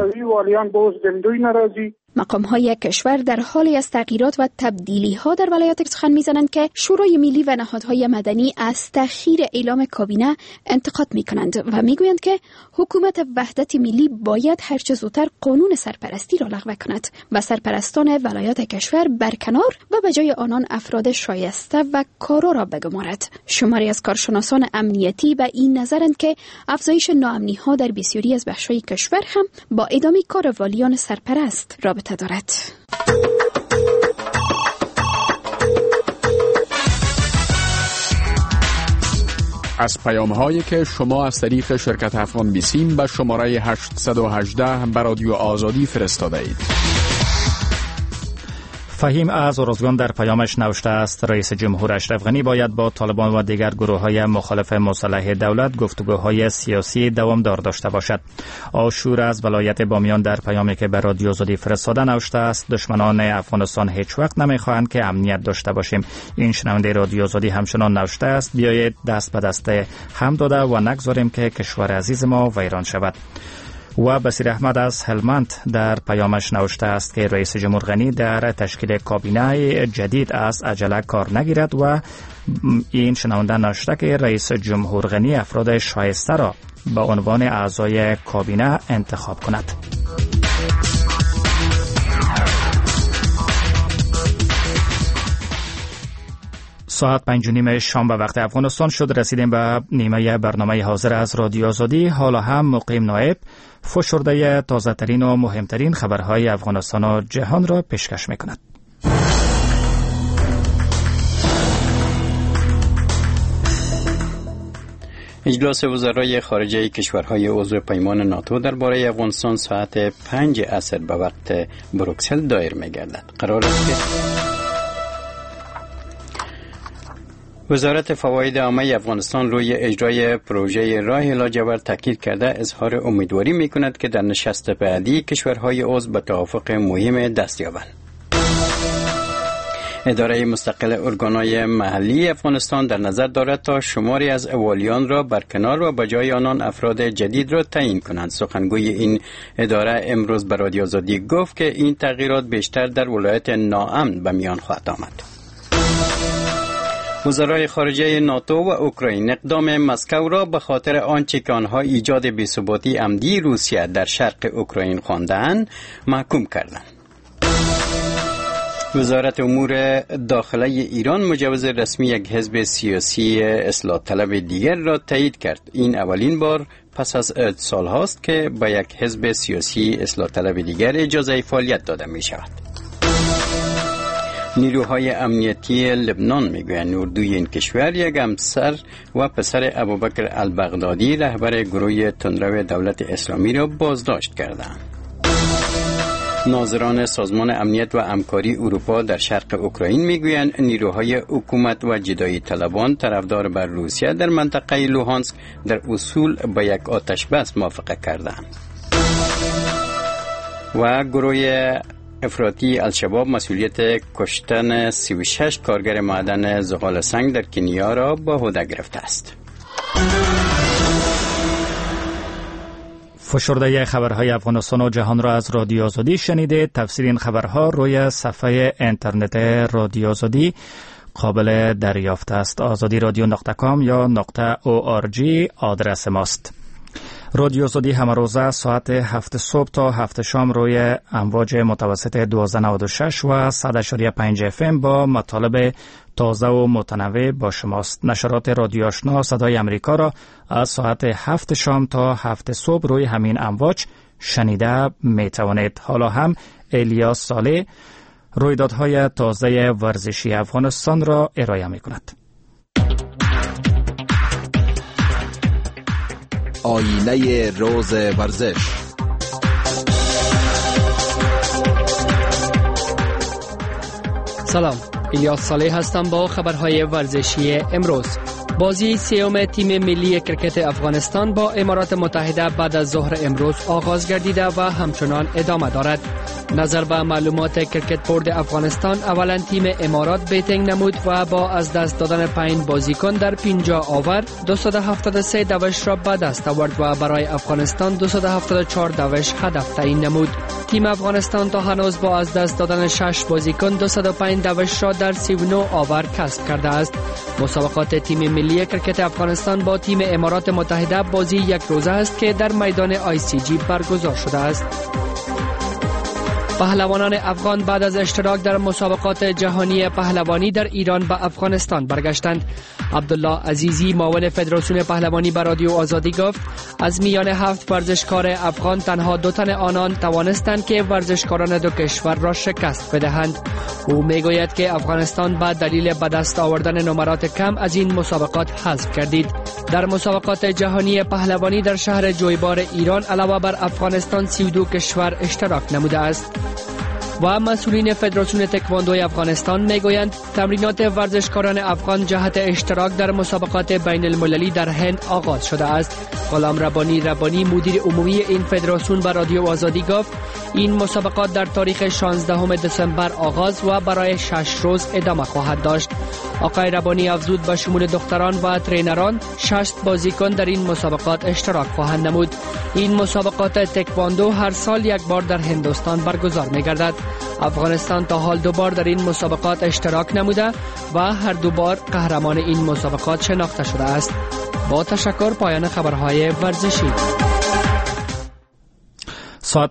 مقام‌های کشور در حالی از تغییرات و تبدیلی‌ها در ولایات سخن می‌زنند که شورای ملی و نهادهای مدنی از تأخیر اعلام کابینه انتقاد می‌کنند و می‌گویند که حکومت وحدت ملی باید هرچه زودتر قانون سرپرستی را لغو کند و سرپرستان ولایات کشور برکنار و به جای آنان افراد شایسته و کارا را بگمارد. شماری از کارشناسان امنیتی به این نظرند که افزایش ناامنی‌ها در بسیاری از بخش‌های کشور هم با ادامه کار والیان سرپرست رابطه دارد. از پیام‌هایی که شما از طریق شرکت افغان بیسیم به شماره 818 به رادیو آزادی فرستاده اید. فهیم از ارزگان در پیامش نوشته است رئیس جمهور اشرف غنی باید با طالبان و دیگر گروه‌های مخالف مسلح دولت گفتگوهای سیاسی دوامدار داشته باشد. آشور از ولایت بامیان در پیامی که به رادیو آزادی فرستاده نوشته است دشمنان افغانستان هیچ وقت نمی‌خواهند که امنیت داشته باشیم. این شنونده رادیو آزادی همچنان نوشته است بیایید دست به دست هم داده و نگذاریم که کشور عزیز ما ویران شود. و بصیر احمد از هلمند در پیامش نوشته است که رئیس جمهور غنی در تشکیل کابینه جدید از عجله کار نگیرد و این شنونده نوشته که رئیس جمهور غنی افراد شایسته را به عنوان اعضای کابینه انتخاب کند. ساعت 5:30 شام به وقت افغانستان شد. رسیدیم به نیمه برنامه حاضر از رادیو آزادی. حالا هم مقیم نایب فشرده تازه ترین و مهمترین خبرهای افغانستان و جهان را پیشکش می‌کند. اجلاس وزرای خارجه کشورهای عضو پیمان ناتو درباره افغانستان ساعت 5 عصر به وقت بروکسل دایر می‌گردد. قرار است که وزارت فواید عامه افغانستان روی اجرای پروژه راه لاجورد تاکید کرده اظهار امیدواری می‌کند که در نشست بعدی کشورهای عضو به توافق مهم دست یابند. اداره مستقل ارگان‌های محلی افغانستان در نظر دارد تا شماری از اوالیان را برکنار و به جای آنان افراد جدید را تعیین کنند. سخنگوی این اداره امروز به رادیو آزادی گفت که این تغییرات بیشتر در ولایت ناامن به میان خواهد آمد. وزرای خارجه ناتو و اوکراین اقدام مسکو را به خاطر آنچه که آنها ایجاد بی‌ثباتی عمدی روسیه در شرق اوکراین خواندند محکوم کردند. وزارت امور داخله ایران مجوز رسمی یک حزب سیاسی اصلاح طلب دیگر را تایید کرد. این اولین بار پس از سال هاست که به یک حزب سیاسی اصلاح طلب دیگر اجازه فعالیت داده می شود. نیروهای امنیتی لبنان میگویند اردوی این کشور یک همسر و پسر ابوبکر البغدادی رهبر گروه تندرو دولت اسلامی را بازداشت کردند. ناظران سازمان امنیت و همکاری اروپا در شرق اوکراین میگویند نیروهای حکومت و جدایی طلبان طرفدار بر روسیه در منطقه لوهانسک در اصول به یک آتش بس موافقت کردند. و گروه افراطی الشباب مسئولیت کشتن 36 کارگر معدن زغال سنگ در کنیا را به عهده گرفته است. فشرده خبرهای افغانستان و جهان را از رادیو آزادی شنیده. تفسیر این خبرها روی صفحه اینترنت رادیو آزادی قابل دریافت است. azadi.radio.com یا .org آدرس ماست. رادیو آزادی همه روزه ساعت 7 صبح تا 7 شام روی امواج متوسط 1296 و 100.5 FM با مطالب تازه و متنوع با شماست. نشرات رادیو آشنا صدای امریکا را از ساعت 7 شام تا 7 صبح روی همین امواج شنیده می توانید. حالا هم الیاس صالح رویدادهای تازه ورزشی افغانستان را ارائه می کند. آینه روز ورزش. سلام، الیاس صالح هستم با خبرهای ورزشی امروز. بازی سیوم تیم ملی کرکت افغانستان با امارات متحده بعد از ظهر امروز آغاز گردیده و همچنان ادامه دارد. نظر به معلومات کرکت بورد افغانستان، اولا تیم امارات بیتینگ نمود و با از دست دادن 5 بازیکن در 50 آور 273 دوش را به دست آورد و برای افغانستان 274 دوش هدف تعیین نمود. تیم افغانستان تا هنوز با از دست دادن 6 بازیکن 205 دوش را در 39 آور کسب کرده است. مسابقات تیم ملی کرکت افغانستان با تیم امارات متحده بازی یک روزه است که در میدان ICG برگزار شده است. پهلوانان افغان بعد از اشتراک در مسابقات جهانی پهلوانی در ایران به افغانستان برگشتند. عبدالله عزیزی معاون فدراسیون پهلوانی به رادیو آزادی گفت از میان 7 ورزشکار افغان تنها 2 تن آنان توانستند که ورزشکاران دو کشور را شکست بدهند. او میگوید که افغانستان به دلیل به دست آوردن نمرات کم از این مسابقات حذف گردید. در مسابقات جهانی پهلوانی در شهر جویبار ایران علاوه بر افغانستان 32 کشور اشتراک نموده است. و مسئولین فدراسیون تکواندوی افغانستان میگویند تمرینات ورزشکاران افغان جهت اشتراک در مسابقات بین المللی در هند آغاز شده است. غلام ربانی مدیر عمومی این فدراسیون به رادیو آزادی گفت این مسابقات در تاریخ 16 دسامبر آغاز و برای 6 روز ادامه خواهد داشت. آقای ربانی افزود به شمول دختران و ترینران 6 بازیکن در این مسابقات اشتراک خواهند نمود. این مسابقات تکواندو هر سال یک بار در هندوستان برگزار می گردد. افغانستان تا حال 2 بار در این مسابقات اشتراک نموده و هر 2 بار قهرمان این مسابقات شناخته شده است. با تشکر پایان خبرهای ورزشی. ساعت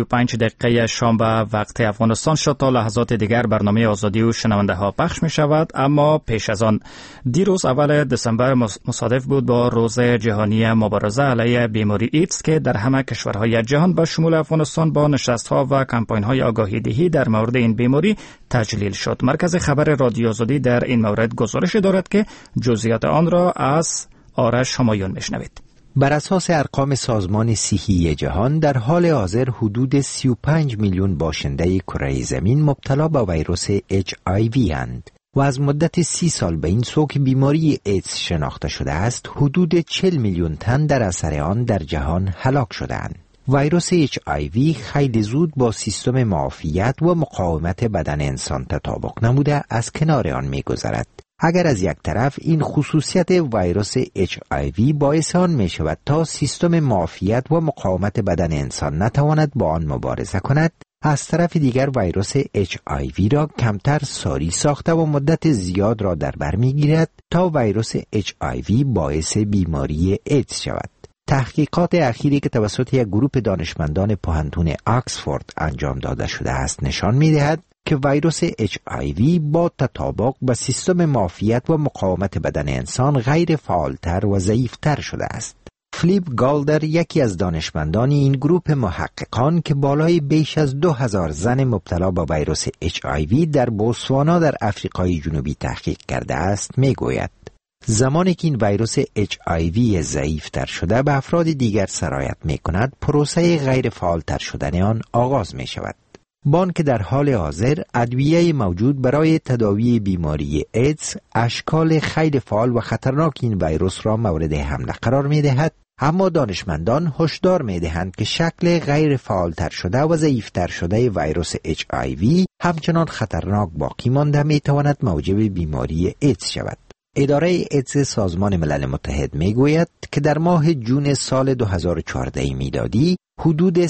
5:35 شام به وقت افغانستان شد. تا لحظات دیگر برنامه آزادی و شنونده ها پخش می شود، اما پیش از آن دیروز اول دسامبر مصادف بود با روز جهانی مبارزه علیه بیماری ایدز که در همه کشورهای جهان به شمول افغانستان با نشست‌ها و کمپاین‌های آگاهی دهی در مورد این بیماری تجلیل شد. مرکز خبر رادیو آزادی در این مورد گزارش دارد که جزئیات آن را از آرش همایون میشنوید. بر اساس ارقام سازمان صحی جهان در حال حاضر حدود 35 میلیون باشنده کره زمین مبتلا به ویروس HIV اند و از مدت 30 سال به این سو که بیماری ایدز شناخته شده است حدود 40 میلیون تن در اثر آن در جهان هلاک شدند. ویروس HIV خیلی زود با سیستم معافیت و مقاومت بدن انسان تطابق نموده از کنار آن می‌گذرد. اگر از یک طرف این خصوصیت ویروس HIV باعث آن می شود تا سیستم معافیت و مقاومت بدن انسان نتواند با آن مبارزه کند، از طرف دیگر ویروس HIV را کمتر ساری ساخته و مدت زیاد را در بر می گیرد تا ویروس HIV باعث بیماری ایدز شود. تحقیقات اخیری که توسط یک گروه دانشمندان پوهنتون آکسفورد انجام داده شده است نشان می دهد که ویروس HIV با تطابق به سیستم معافیت و مقاومت بدن انسان غیر فعالتر و ضعیفتر شده است. فلیپ گالدر یکی از دانشمندان این گروه محققان که بالای بیش از 2000 زن مبتلا به ویروس HIV در بوتسوانا در آفریقای جنوبی تحقیق کرده است میگوید زمانی که این ویروس HIV ضعیفتر شده به افراد دیگر سرایت می کند، پروسه غیر فعالتر شدن آن آغاز می شود. بان که در حال حاضر ادویه موجود برای تداوی بیماری ایدز اشکال خیلی فعال و خطرناک این ویروس را مورد حمله قرار می دهد، اما دانشمندان هشدار می دهند که شکل غیر فعالتر شده و ضعیفتر شده ویروس HIV همچنان خطرناک باقی مانده می تواند موجب بیماری ایدز شود. اداره ایدز سازمان ملل متحد می گوید که در ماه جون سال 2014 میلادی حدود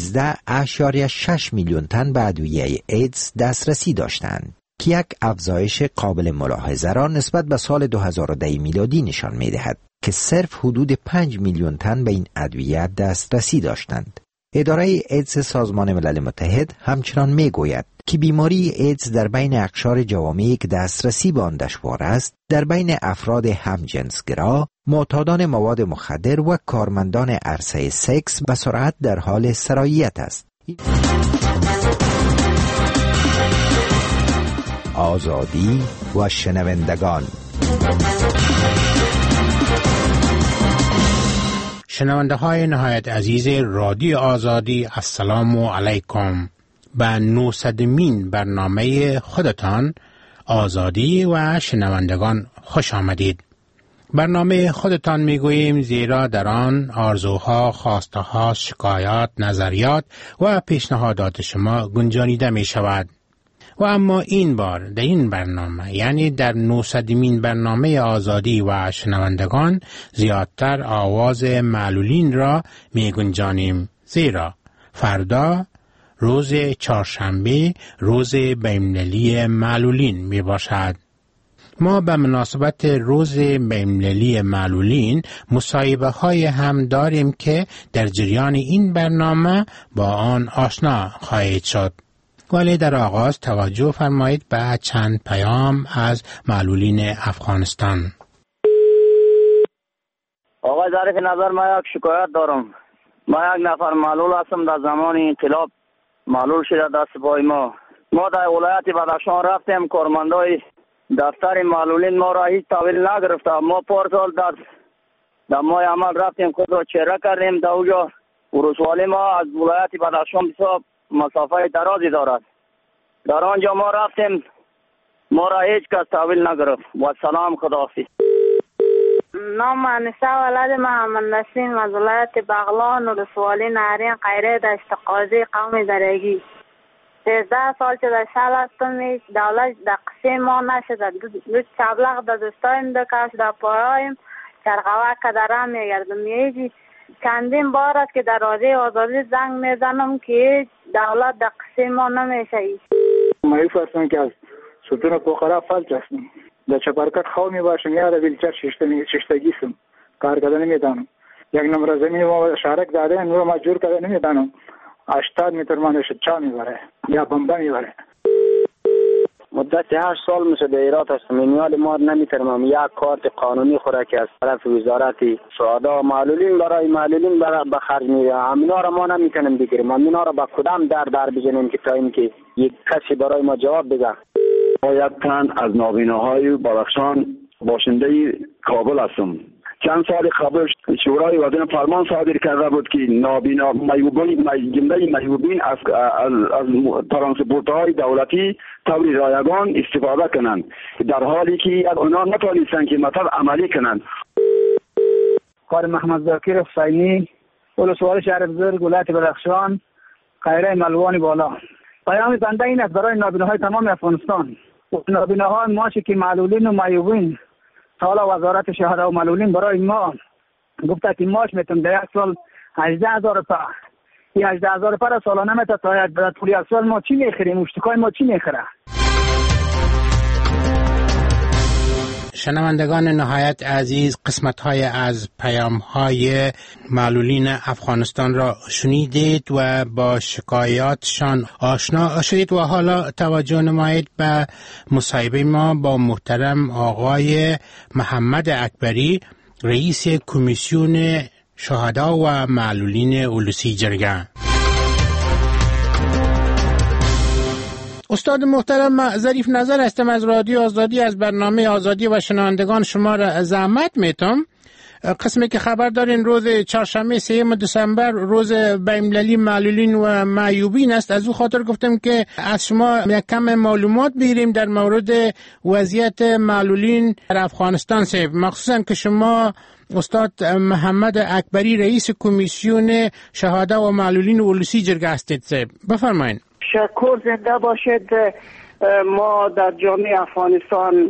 13.6 میلیون تن به ادویه ایدز دسترسی داشتند که یک افزایش قابل ملاحظه را نسبت به سال 2010 میلادی نشان می دهد که صرف حدود 5 میلیون تن به این ادویه دسترسی داشتند. اداره ایدز سازمان ملل متحد همچنان می گوید که بیماری ایدز در بین اقشار جوامعی که دسترسی به آن دشوار است، در بین افراد همجنسگرا، معتادان مواد مخدر و کارمندان عرصه سکس به سرعت در حال سرایت است. آزادی و شنوندگان. شنونده های نهایت عزیز رادیو آزادی، السلام علیکم. به 900مین برنامه خودتان آزادی و شنوندگان خوش آمدید. برنامه خودتان میگوییم زیرا در آن آرزوها، خواسته‌ها، شکایات، نظریات و پیشنهادات شما گنجانیده می شود. و اما این بار در این برنامه، یعنی در 900مین برنامه آزادی و شنوندگان، زیادتر آواز معلولین را می گنجانیم، زیرا فردا روز چهارشنبه روز بین‌المللی معلولین می باشد. ما به مناسبت روز بین‌المللی معلولین مصاحبه های هم داریم که در جریان این برنامه با آن آشنا خواهید شد. ولی در آغاز توجه فرمایید به چند پیام از معلولین افغانستان. آقای ظریف نظر، ما یک شکایت دارم. ما یک نفر معلول هستم، در زمان انقلاب معلول شده دست پای ما در ولایت بدخشان رفتیم، کارمندای دفتر معلولین ما را هیچ تحویل نگرفته. ما پارسال در ماه عمل رفتیم، خود را چهره کردیم. در اونجا ولسوالی ما از ولایت بدخشان بسیار مسافه درازی دارد. در آنجا ما رفتیم، ما را هیچ کس تحویل نگرفت. و سلام، خداحافظ. نام انیسه ولد محمد نسیم از ولایت بغلان ولسوالی نهرین قیره دشت قاضی قوم درگی. 13 سال که در شهر هستم، دولت در قسم ما نشده. دو چبلغ در دوستایم دکش در پایم چرخوک که درم میگردم. یکی چندین بار است که در رادیو آزادی زنگ میزنم که دولت در قسم ما نمیشه. معروف هستم که از ستون پوخرا فلج هستم. در چپرکت خواه میباشم یا در ویلچر ششتگیستم. کار کرده نمیدانم. یک نمره زمین ما شارک داده نور ما جور کرده نمیدانم. 80 متر مانش چا میبره یا بمبا میبره. مدت 8 سال میشه در ایران هستم. اینیال ما نمیتونم یک کارت قانونی خوره که از طرف وزارت شهدا معلولین برای معلولین به خرج میره. همینا را ما نمیتونیم بگیریم. همینا را با کدام در بزنیم که تا اینکه یک کسی برای ما جواب بده. ما یک تن از نابیناهای بدخشان باشنده کابل هستم. چند سال قبل شورای وزیر فرمان صادر کرده بود که نابینا جمله میوبین از ترانسپورت‌های دولتی طور رایگان استفاده کنند، در حالی که اونا نتوانستند که مطلب عملی کنند. قاری محمد زاکر حسینی، ولسوالی شهر بزرگ ولایت بدخشان، قیره ملوان بالا. پیام بنده این است برای نابیناهای تمام افغانستان. نابیناهای ما که معلولین و معیوبین، حالا وزارت شهدا و معلولین برای ما گفته که ماش میتونم در یک سال 18,000 روپیه. این 18,000 روپیه را سالانه میتونم تا در طول یک سال ما چی میخریم؟ مشتکای ما چی میخره؟ شنوندگان نهایت عزیز، قسمت‌های از پیام‌های معلولین افغانستان را شنیدید و با شکایاتشان آشنا شدید و حالا توجه نمایید به مصاحبه ما با محترم آقای محمد اکبری، رئیس کمیسیون شهدا و معلولین اولوسی جرگه. استاد محترم، ظریف نظر هستم از رادیو آزادی، از برنامه آزادی و شنوندگان شما را زحمت میتم. قسمی که خبر دارین روز چهارشنبه 3 دسامبر روز بین‌المللی معلولین و معیوبین است. از او خاطر گفتم که از شما یک کم معلومات بگیریم در مورد وضعیت معلولین در افغانستان صاحب، مخصوصا که شما استاد محمد اکبری رئیس کمیسیون شهدا و معلولین اولوسی جرگه هستید صاحب. بفرمایید. شکر، زنده باشید. ما در جامعه افغانستان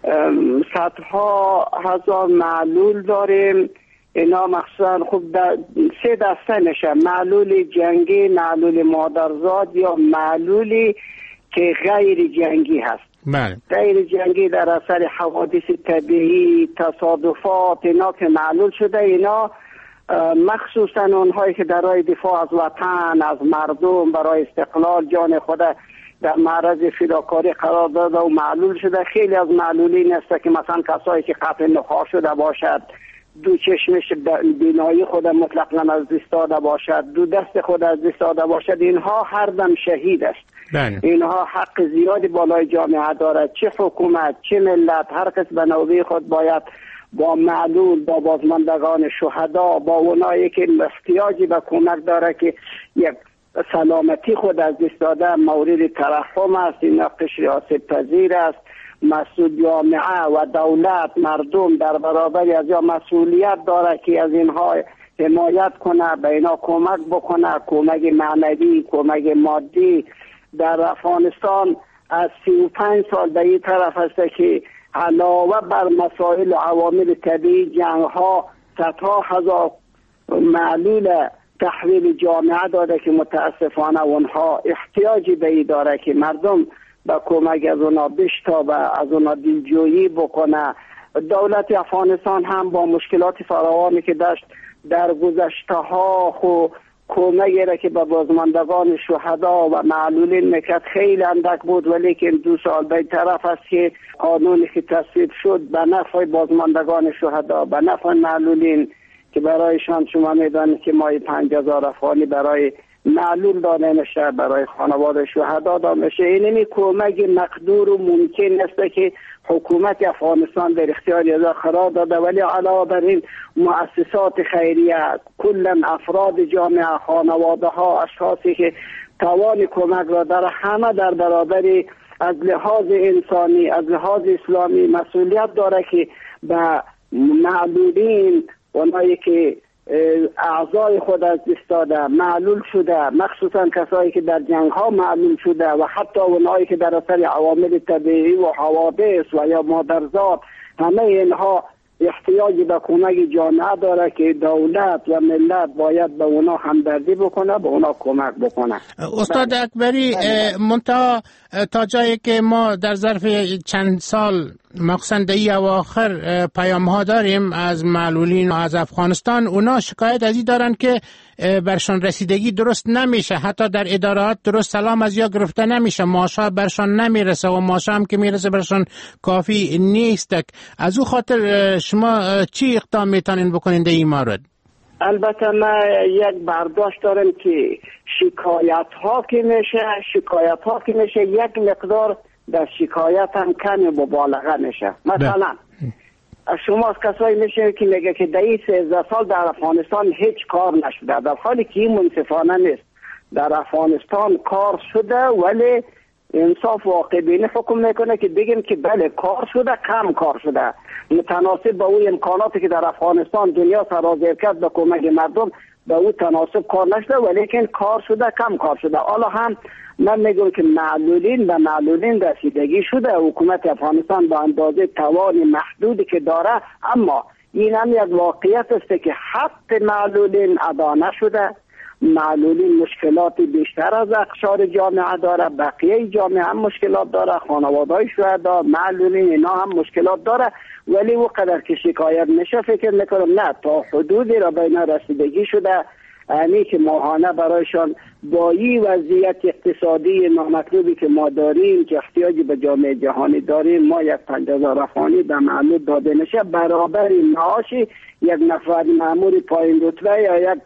صدها هزار معلول داریم. اینا مخصوصا خوب در 3 دسته میشه: معلول جنگی، معلول مادرزاد یا معلولی که غیر جنگی هست. بله. غیر جنگی در اثر حوادث طبیعی، تصادفات، اینا که معلول شده، اینا مخصوصا اونهایی که در راه دفاع از وطن، از مردم، برای استقلال جان خود در معرض فداکاری قرار داده و معلول شده. خیلی از معلولین هست که مثلا کسایی که قطع نخاع شده باشد، دو چشمش بینایی خود مطلقاً از دست داده باشد، دو دست خود از دست داده باشد، اینها هر دم شهید است. اینها حق زیادی بالای جامعه دارد. چه حکومت، چه ملت، هر کس به نوبه خود باید با معلول، با بازماندگان شهدا، با اونایی که احتیاجی به کمک داره که یک سلامتی خود از دست داده مورد ترحم است، این قشر آسیب پذیر است. مسئول جامعه و دولت، مردم در برابر از یا مسئولیت داره که از اینها حمایت کنه، به اینا کمک بکنه، کمک معنوی، کمک مادی. در افغانستان از 35 سال به این طرف هسته که علاوه بر مسائل و عوامل طبیعی، جنگ ها، صدها هزار معلول تحویل جامعه داده که متاسفانه اونها احتیاجی به این داره که مردم به کمک از اونا بشتابه، از اونا دلجویی بکنه. دولت افغانستان هم با مشکلات فراوانی که داشت در گذشته ها کمکی را که به بازماندگان شهدا و معلولین میکرد خیلی اندک بود، ولی که 2 سال به طرف است که قانونی که تصویب شد به نفع بازماندگان شهدا، به نفع معلولین که برایشان شما میدانید که ماهی 5,000 افغانی برای معلول داده میشه، برای خانواده شهدا داده میشه. اینمی کمک مقدور و ممکن است که حکومت افغانستان در اختیار از قرار داده، ولی علاوه بر این مؤسسات خیریه، کلا افراد جامعه، خانواده ها، اشخاصی که توان کمک را در همه در برابر از لحاظ انسانی، از لحاظ اسلامی مسئولیت داره که به معلولین، اونایی که اعضای خود از دست داده، معلول شده، مخصوصا کسایی که در جنگ ها معلول شده و حتی اونایی که در اثر عوامل طبیعی و حوادث و یا مادرزاد، همه اینها احتیاج به کمک جامعه داره که دولت و ملت باید به اونا همدردی بکنه، به اونا کمک بکنه. استاد اکبری، منتها تا جایی که ما در ظرف چند سال مخصوصا دهی اواخر پیام ها داریم از معلولین و از افغانستان، اونا شکایت از این دارن که برشان رسیدگی درست نمیشه، حتی در ادارات درست سلام از یا گرفته نمیشه، معاشا برشان نمیرسه و معاشا هم که میرسه برشان کافی نیست. از او خاطر شما چی اقدام میتونین بکنین در این مورد؟ البته ما یک برداشت دارم که شکایت ها که میشه یک مقدار در شکایت هم کمی مبالغه میشه. مثلا شما از کسایی میشه که میگه که در 13 سال در افغانستان هیچ کار نشده، در حالی که این منصفانه نیست. در افغانستان کار شده، ولی انصاف واقع بینی حکم میکنه که بگیم که بله کار شده، کم کار شده، متناسب با اون امکاناتی که در افغانستان دنیا سرازیر کرد به کمک مردم، به اون تناسب کار نشده، ولیکن کار شده، کم کار شده. حالا هم من میگم که معلولین رسیدگی شده، حکومت افغانستان با اندازه توان محدودی که داره، اما این هم یک واقعیت است که حق معلولین ادا نشده. معلولین مشکلات بیشتر از اقشار جامعه داره، بقیه جامعه هم مشکلات داره، خانواده‌های شهدا، معلولین اینا هم مشکلات داره، ولی او قدر که شکایت میشه فکر میکنم نه، تا حدودی را به اینا رسیدگی شده. یعنی که ماهانه برایشان با این وضعیت اقتصادی نامطلوبی که ما داریم، که احتیاجی به جامعه جهانی داریم، ما یک 50,000 افغانی به معلول داده میشه برابر معاش یک نفر مأمور پایین رتبه یا یک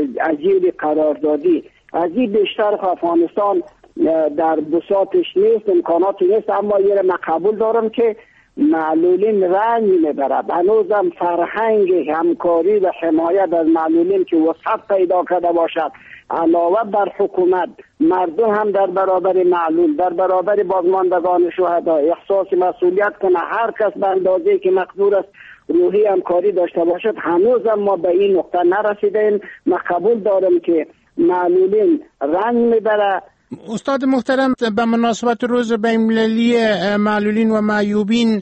اجیر قراردادی. از این بیشتر افغانستان در بساطش نیست، امکاناتی نیست. اما یه من قبول دارم که معلولین رنج میبرد. هنوزم فرهنگ همکاری و حمایت از معلولین که وسعت پیدا کرده باشد، علاوه بر حکومت، مردم هم در برابر معلول، در برابر بازماندگان شهدا احساس مسئولیت کنه، هر کس به اندازه‌ای که مقدور است روحی همکاری داشته باشد. هنوزم ما به این نقطه نرسیدیم. من قبول دارم که معلولین رنج میبره. استاد محترم، به مناسبت روز بین‌المللی معلولین و معیوبین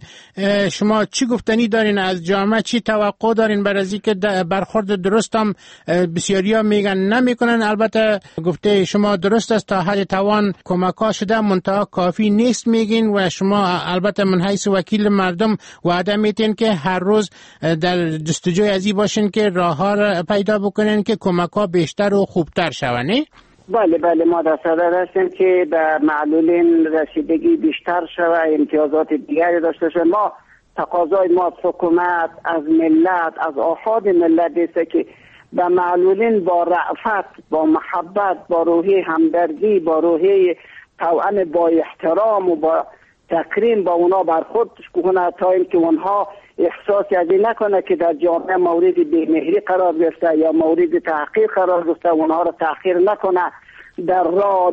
شما چی گفتنی دارین از جامعه؟ چی توقع دارین برای از اینکه برخورد درست هم بسیاریا میگن نمیکنن؟ البته گفته شما درست است، تا حد توان کمک‌ها شده، منتها کافی نیست میگین و شما البته من حیث وکیل مردم وعده میتین که هر روز در جستجوی ازی باشین که راه‌ها را پیدا بکنین که کمک‌ها بیشتر و خوبتر شونه. بله ما در صدد هستیم که به معلولین رسیدگی بیشتر شود، امتیازات دیگری داشته شود. ما تقاضای ما از حکومت، از ملت، از آحاد ملت است که به معلولین با رأفت، با محبت، با روحی همدردی، با روحی توأم، با احترام و با تکریم با اونا برخورد کنه، تا اینکه اونها احساسی از این نکنه که در جامعه مورد بی‌مهری قرار گرفته یا مورد تحقیر قرار گرفته، اونها را تحقیر نکنه. در راه،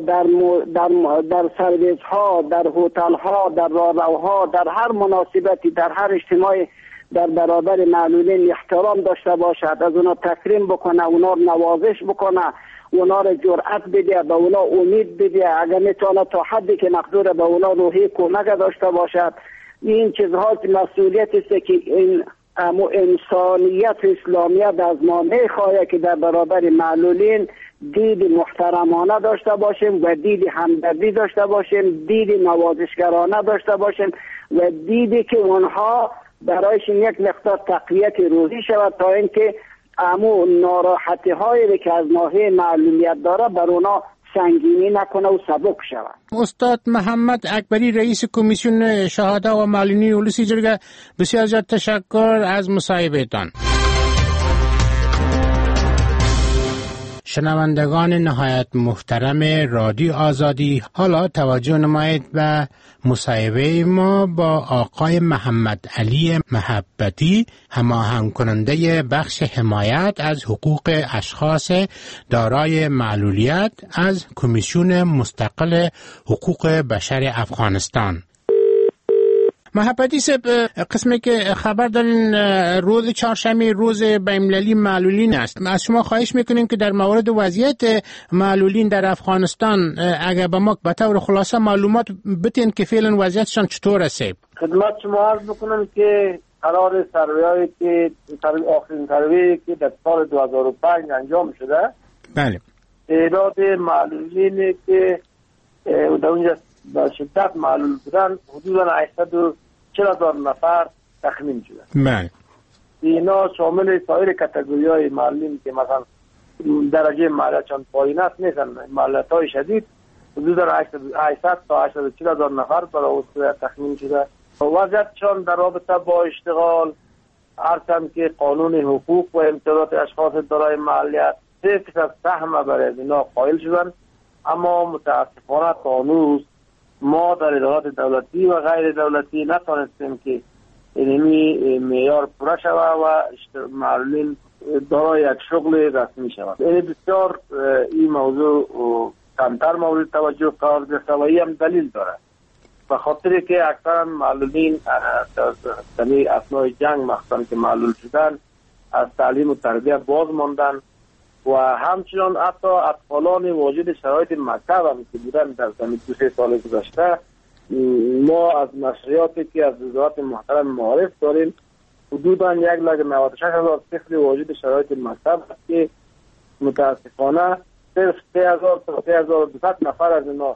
در سرویس ها، در هتل ها، در راهروها، در هر مناسبتی، در هر اجتماعی در برابر معلولین احترام داشته باشد، از اونا تکریم بکنه، اونا نوازش بکنه، اونا را جرأت بده، به اونا امید بده، اگر میتونه تا حدی که مقدور به اونا روحی کمک داشته باشد. این چیزها مسئولیت است که این انسانیت اسلامیت از ما میخواهد که در برابر معلولین دید محترمانه داشته باشیم و دید همدردی داشته باشیم، دید نوازشگرانه داشته باشیم و دیدی که اونها برایشون یک مقدار تقویت روحی شود، تا اینکه ناراحتی هایی که از ناحیه معلولیت داره بر اونا سنگینی نکنه و سبک شود. استاد محمد اکبری، رئیس کمیسیون شهدا و معلولین ولسی جرگه، بسیار زیاد تشکر از مصاحبهتان. شنوندگان نهایت محترم رادیو آزادی، حالا توجه نمایید به مصاحبه ما با آقای محمد علی محبتی، هماهنگ کننده بخش حمایت از حقوق اشخاص دارای معلولیت از کمیسیون مستقل حقوق بشر افغانستان. محبتی صاحب، قسمی که خبر دارین روز چهارشنبه روز بین‌المللی معلولین است، از شما خواهش میکنیم که در مورد وضعیت معلولین در افغانستان اگر به ما به طور خلاصه معلومات بتین که فعلا وضعیتشان چطور است. خدمت شما عرض بکنم که قرار سروی‌هایی که آخرین سروی که در سال 2005 انجام شده، بله، تعداد معلولین که در اونجا به شدت معلول بودن حدوداً 840,000 نفر تخمین شده. بله. اینا شامل سایر کاتگوری‌های معلولین که مثلا درجه معلولیتشان پایین است نیستن، معلولیت‌های شدید حدوداً 800 تا 840,000 نفر برای تخمین شده. وضعیتشان در رابطه با اشتغال، هرچند که قانون حقوق و امتیازات اشخاص دارای معلولیت 3% سهم برای اینا قائل شدن، اما متاسفانه تا هنوز ما در ادارات دولتی و غیر دولتی نتونستیم که اینمی معیار پوره شود و معلولین دارای یک شغل رسمی شود. این بسیار این موضوع کمتر مورد توجه قرار گرفته و این هم دلیل داره، به خاطر که اکثرا معلولین در اثنای جنگ مخصوصا که معلول شدن از تعلیم و تربیت باز ماندن و همچنان حتی اطفالان واجد شرایط مکتب هم که بودن در زمین 2-3 سال گذشته، ما از نشریاتی که از وزارت محترم معارف داریم حدوداً 196,000 طفل واجد شرایط مکتب است که متاسفانه صرف 3,000 تا 3,200 نفر از اینا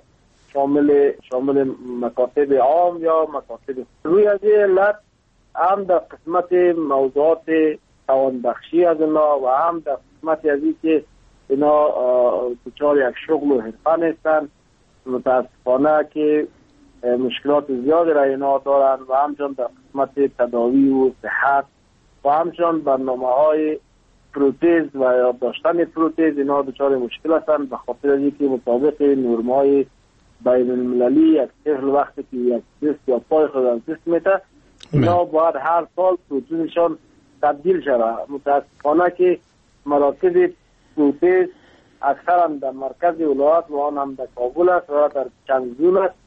شامل مکاتب عام یا مکاتب. روی از این علت هم در قسمت موضوعات توانبخشی از اینا و هم در قسمت از این که اینا دچار یک شغل و حرفه نیستن، متاسفانه که مشکلات زیادی را اینا دارن و همچنان در قسمت تداوی و صحت و همچنان برنامه‌های پروتز و یادداشتن پروتز اینا دچار مشکل هستند، به خاطر اینکه مطابق نرم‌های بین المللی یک طفل وقتی که یک دست یا پای خود از دست میته اینا باید هر سال پروتزشان تبدیل شود. متاسفانه که مراکز پروتز اکثرا در مرکز ولایت و آن هم در کابل است و در چند زون است.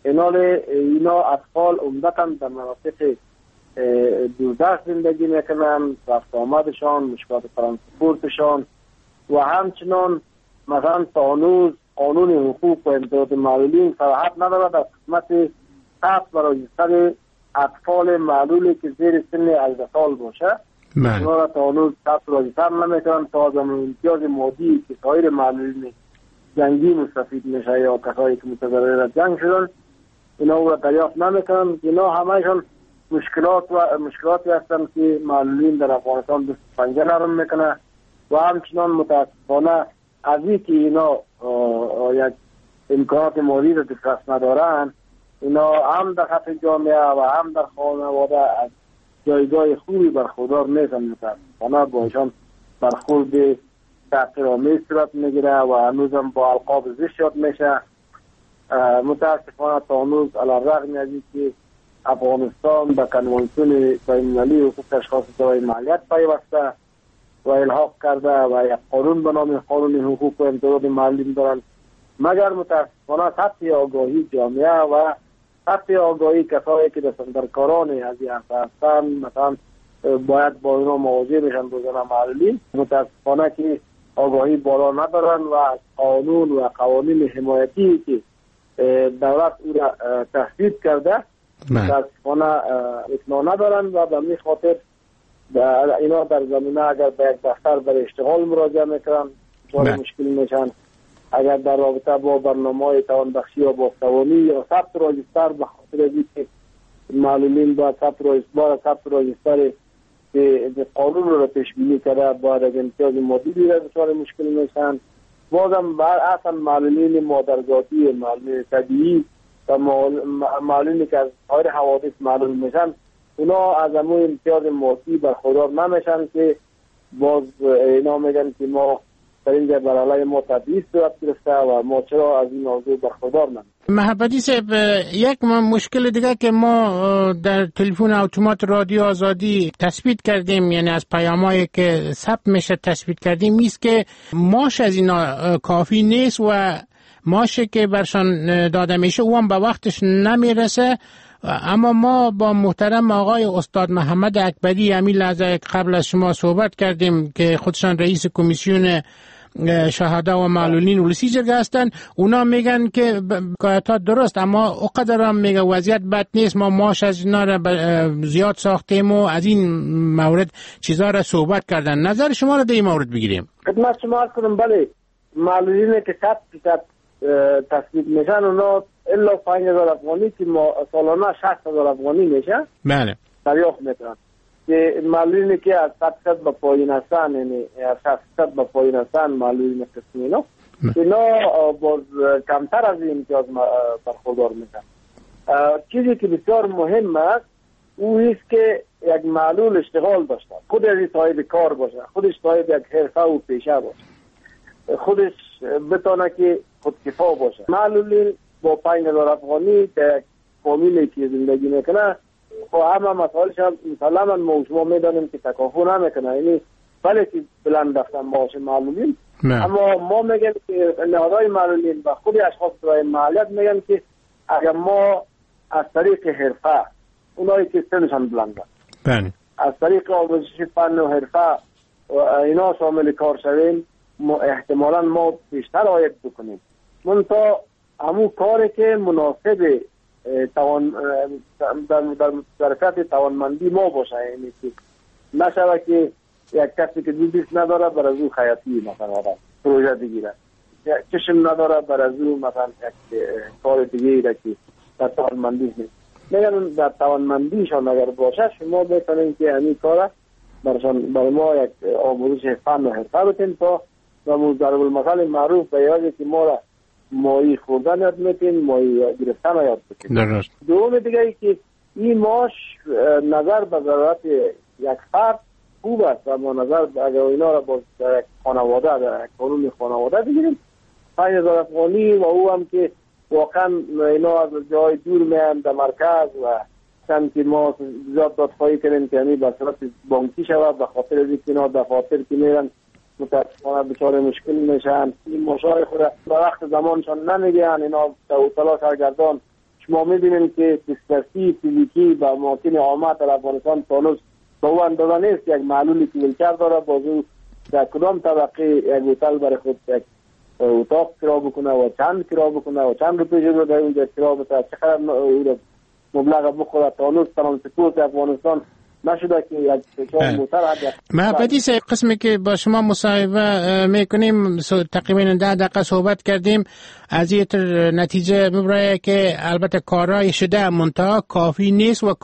اینا اطفال عمدتاً در مناطق دوردست زندگی میکنن، رفت آمدشان، مشکلات ترانسپورتشان و همچنان مثلا تا هنوز قانون حقوق و امتیازات معلولین صراحت ندارد در قسمت ثبت و راجستر اطفال معلولی که زیر سن 18 سال باشه. اونا را تا هنوز ثبت و راجستر نمیکنن تا زمان امتیاز مادی که سایر معلولین جنگی مستفید میشه یا کسایی که متضرر از جنگ شدن اینا را دریافت نمیکنن. اینا همهشان مشکلاتی هستند که معلولین در افغانستان دست پنجه نرم میکنه و همچنان متاسفانه از این که اینا یک امکانات مالی را دست ندارن، اینا هم در خط جامعه و هم در خانواده از جایگاه خوبی برخوردار نیستن. متاسفانه با ایشان برخورد تحقیرآمیز صورت میگیره و هنوزم با القاب زشت یاد میشه. متاسفانه تا هنوز علی الرغم از اینکه افغانستان به کنوانسیون بین‌المللی حقوق اشخاص دارای معلولیت پیوسته و الحاق کرده و یک قانون به نام قانون حقوق و امتیازات معلولین دارند، مگر متاسفانه سطح آگاهی جامعه و سطح آگاهی کسایی که در کاران از این هستند مثلا باید با اینا مواجه بشن روزانه معلولین، متاسفانه که آگاهی بالا ندارن و قانون و قوانین حمایتی که دولت او را تصویب کرده متاسفانه اطلاع ندارن و به همین خاطر اینا در زمینه اگر به یک دفتر برای اشتغال مراجعه میکنن دچار مشکل میشن. اگر در رابطه با برنامه‌های توانبخشی یا بازتوانی یا ثبت راجستر به خاطر اینکه معلولین با ثبت راجستر که قانون رو پیش بینی کرده باید از امتیاز مادی دیره دچار مشکل میشن. بازم اصلا معلولین مادرزادی، معلولین طبیعی و معلولینی که از غیر حوادث معلول میشن اونا از همون امتیاز مادی برخوردار نمیشن که باز اینا میگن که ما در اینجا برای ما تبعیض صورت گرفته و ما چرا از این موضوع برخوردار نمیم. محبتی صاحب، یک مشکل دیگه که ما در تلفن اتومات رادیو آزادی تثبیت کردیم، یعنی از پیامایی که ثبت میشه تثبیت کردیم، است که ماش از اینا کافی نیست و ماشه که برشان داده میشه او هم به وقتش نمیرسه. اما ما با محترم آقای استاد محمد اکبری همین لحظه قبل از شما صحبت کردیم که خودشان رئیس کمیسیون شهدا و معلولین ولسی جرگه هستن. اونا میگن که حکایات درست، اما اوقدر هم میگه وضعیت بد نیست، ما ماش از اینا را زیاد ساختیم و از این مورد چیزا را صحبت کردن. نظر شما را در این مورد بگیریم. خدمت شما عرض کنم، بله معلولین که 100% تصویب میشن اونا الا 5000 افغانی که سالانه 60000 افغانی میشه بله دریافت میکنن. که معلولینی که از 100% به پایین هستن، یعنی از 600 به پایین هستن معلولین قسمی اینا باز کمتر از این امتیاز برخوردار میشن. چیزی که بسیار مهم است او است که یک معلول اشتغال داشته، خودش صاحب کار باشه، خودش صاحب یک حرفه و پیشه باشه، خودش بتونه که خودکفا باشه. معلولین با 5000 افغانی در فامیلی که زندگی میکنه و همه مسائلش هم مسلما ما شما میدانیم که تکافو نمیکنه، یعنی بله که بلند رفتن معاش معلولین، اما ما میگن که نهادهای معلولین و خود اشخاص برای معلولیت میگن که اگر ما از طریق حرفه اونایی که سنشان بلنده از طریق آموزش فن و حرفه و اینا شامل کار شویم، احتمالا ما بیشتر عاید بکنیم. منتها همون کاری که مناسب در ظرفیت توانمندی ما باشه، یعنی که نشوه که یک کسی که دوست نداره بر از او خیاطی مثلا پروژه بگیره، چشم نداره بر از او مثلا یک کار دیگه را که در توانمندی نیست. میگن در توانمندیشان اگر باشه شما بتونید که همین کار برای ما یک آموزش فن و حرفه بتین تا و ضرب المثل معروف به یادی که ما را ماهی خوردن یاد میتین، ماهی گرفتن یاد بکنیم. دوم دیگه ای که این ماش نظر به ضرورت یک فرد خوب است و ما نظر اگر اینا را با یک خانواده در قانون خانواده بگیریم 5000 افغانی و او هم که واقعا اینا از جای دور میان در مرکز و چند که ما زیاد دادخواهی کنیم که همی به صورت بانکی شود به خاطر از اینکه اینا دفاتر که میرن متاسفانه بچاره مشکل میشن، این مشاهده خود به وقت زمانشان نمیگن، اینا توتلا سرگردان. شما میبینید که دسترسی فیزیکی به اماکن عامه در افغانستان تانوز به او اندازه نیست. یک معلولی که ویلچر داره بازو در کدام طبقه یک هتل برای خود یک اتاق کرا بکنه و چند کرا بکنه و چند روپیه رو در اونجا کرا بکنه، چقدر مبلغ بخوره. تانوز تمام سکوت افغانستان نشده که یک فشار موتر هست. محبتی صاحب، قسمی که با شما مصاحبه میکنیم تقریبا 10 دقیقه صحبت کردیم، از این نتیجه میبره که البته کارهای شده منتها کافی نیست و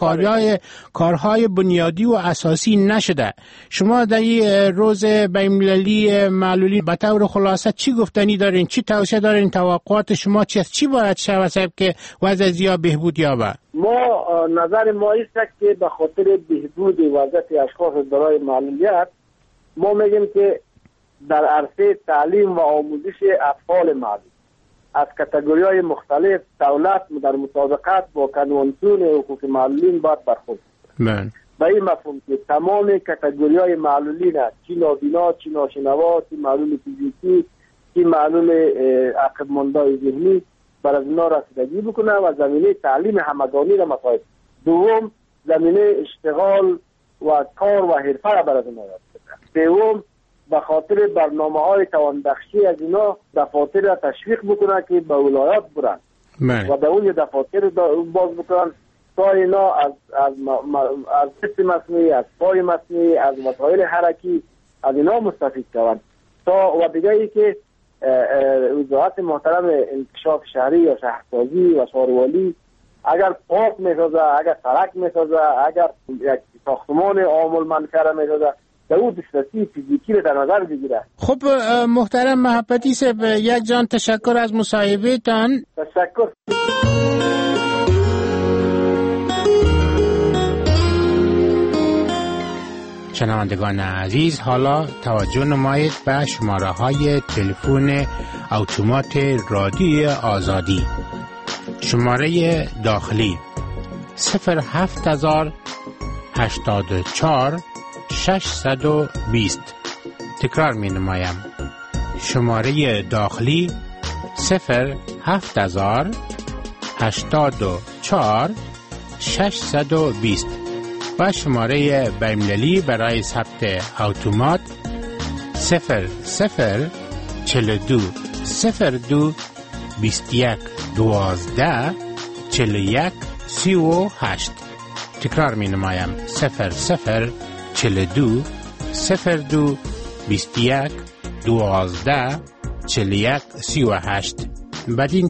کارهای بنیادی و اساسی نشده. شما در این روز بین‌المللی معلولین به طور خلاصه چی گفتنی دارین؟ چی توصیه دارین؟ توقعات شما چی باید شود که وضع زیاد بهبود یابه؟ ما نظر ما است که به خاطر بهبود وضعیت اشخاص دارای معلولیت ما میگیم که در عرصه تعلیم و آموزش اطفال معلول از کاتگوری‌های مختلف دولت در مطابقت با کنوانسیون حقوق معلولین باید برخورد کنه. به این مفهوم که تمام کاتگوری‌های معلولین، چی نابینا، چی ناشنوا، چی معلول فیزیکی، چی معلول عقب مانده ذهنی، بر از اینا رسیدگی بکنه و زمینه تعلیم همگانی را مطالب. دوم زمینه اشتغال و کار و حرفه را بر از اینا یاد بده. سوم به خاطر برنامه‌های توانبخشی از اینا دفاتر را تشویق بکنه که به ولایات برن و به اون دفاتر باز بکنن تا اینا از دست مصنوعی، از پای مصنوعی، از وسایل حرکی از اینا مستفید شوند. تا و دیگه ای که وزارت محترم انکشاف شهری یا شهرسازی و شهروالی اگر پارک میسازه، اگر سرک میسازه، اگر یک ساختمان عامل منکر میسازه، در اون دسترسی فیزیکی رو در نظر بگیره. خب محترم محبتی صاحب، یک جان تشکر از مصاحبه تان. تشکر. شنوندگان عزیز، حالا توجه نمایید به شماره های تلفن اتومات رادیو آزادی. شماره داخلی 07084 620. تکرار می نمایم. شماره داخلی 07084 620 و شماره بین‌المللی برای ثبت اتومات 0042 02 21 12 41 38. تکرار می نمایم. 0042 02 21 12 41 38. بدین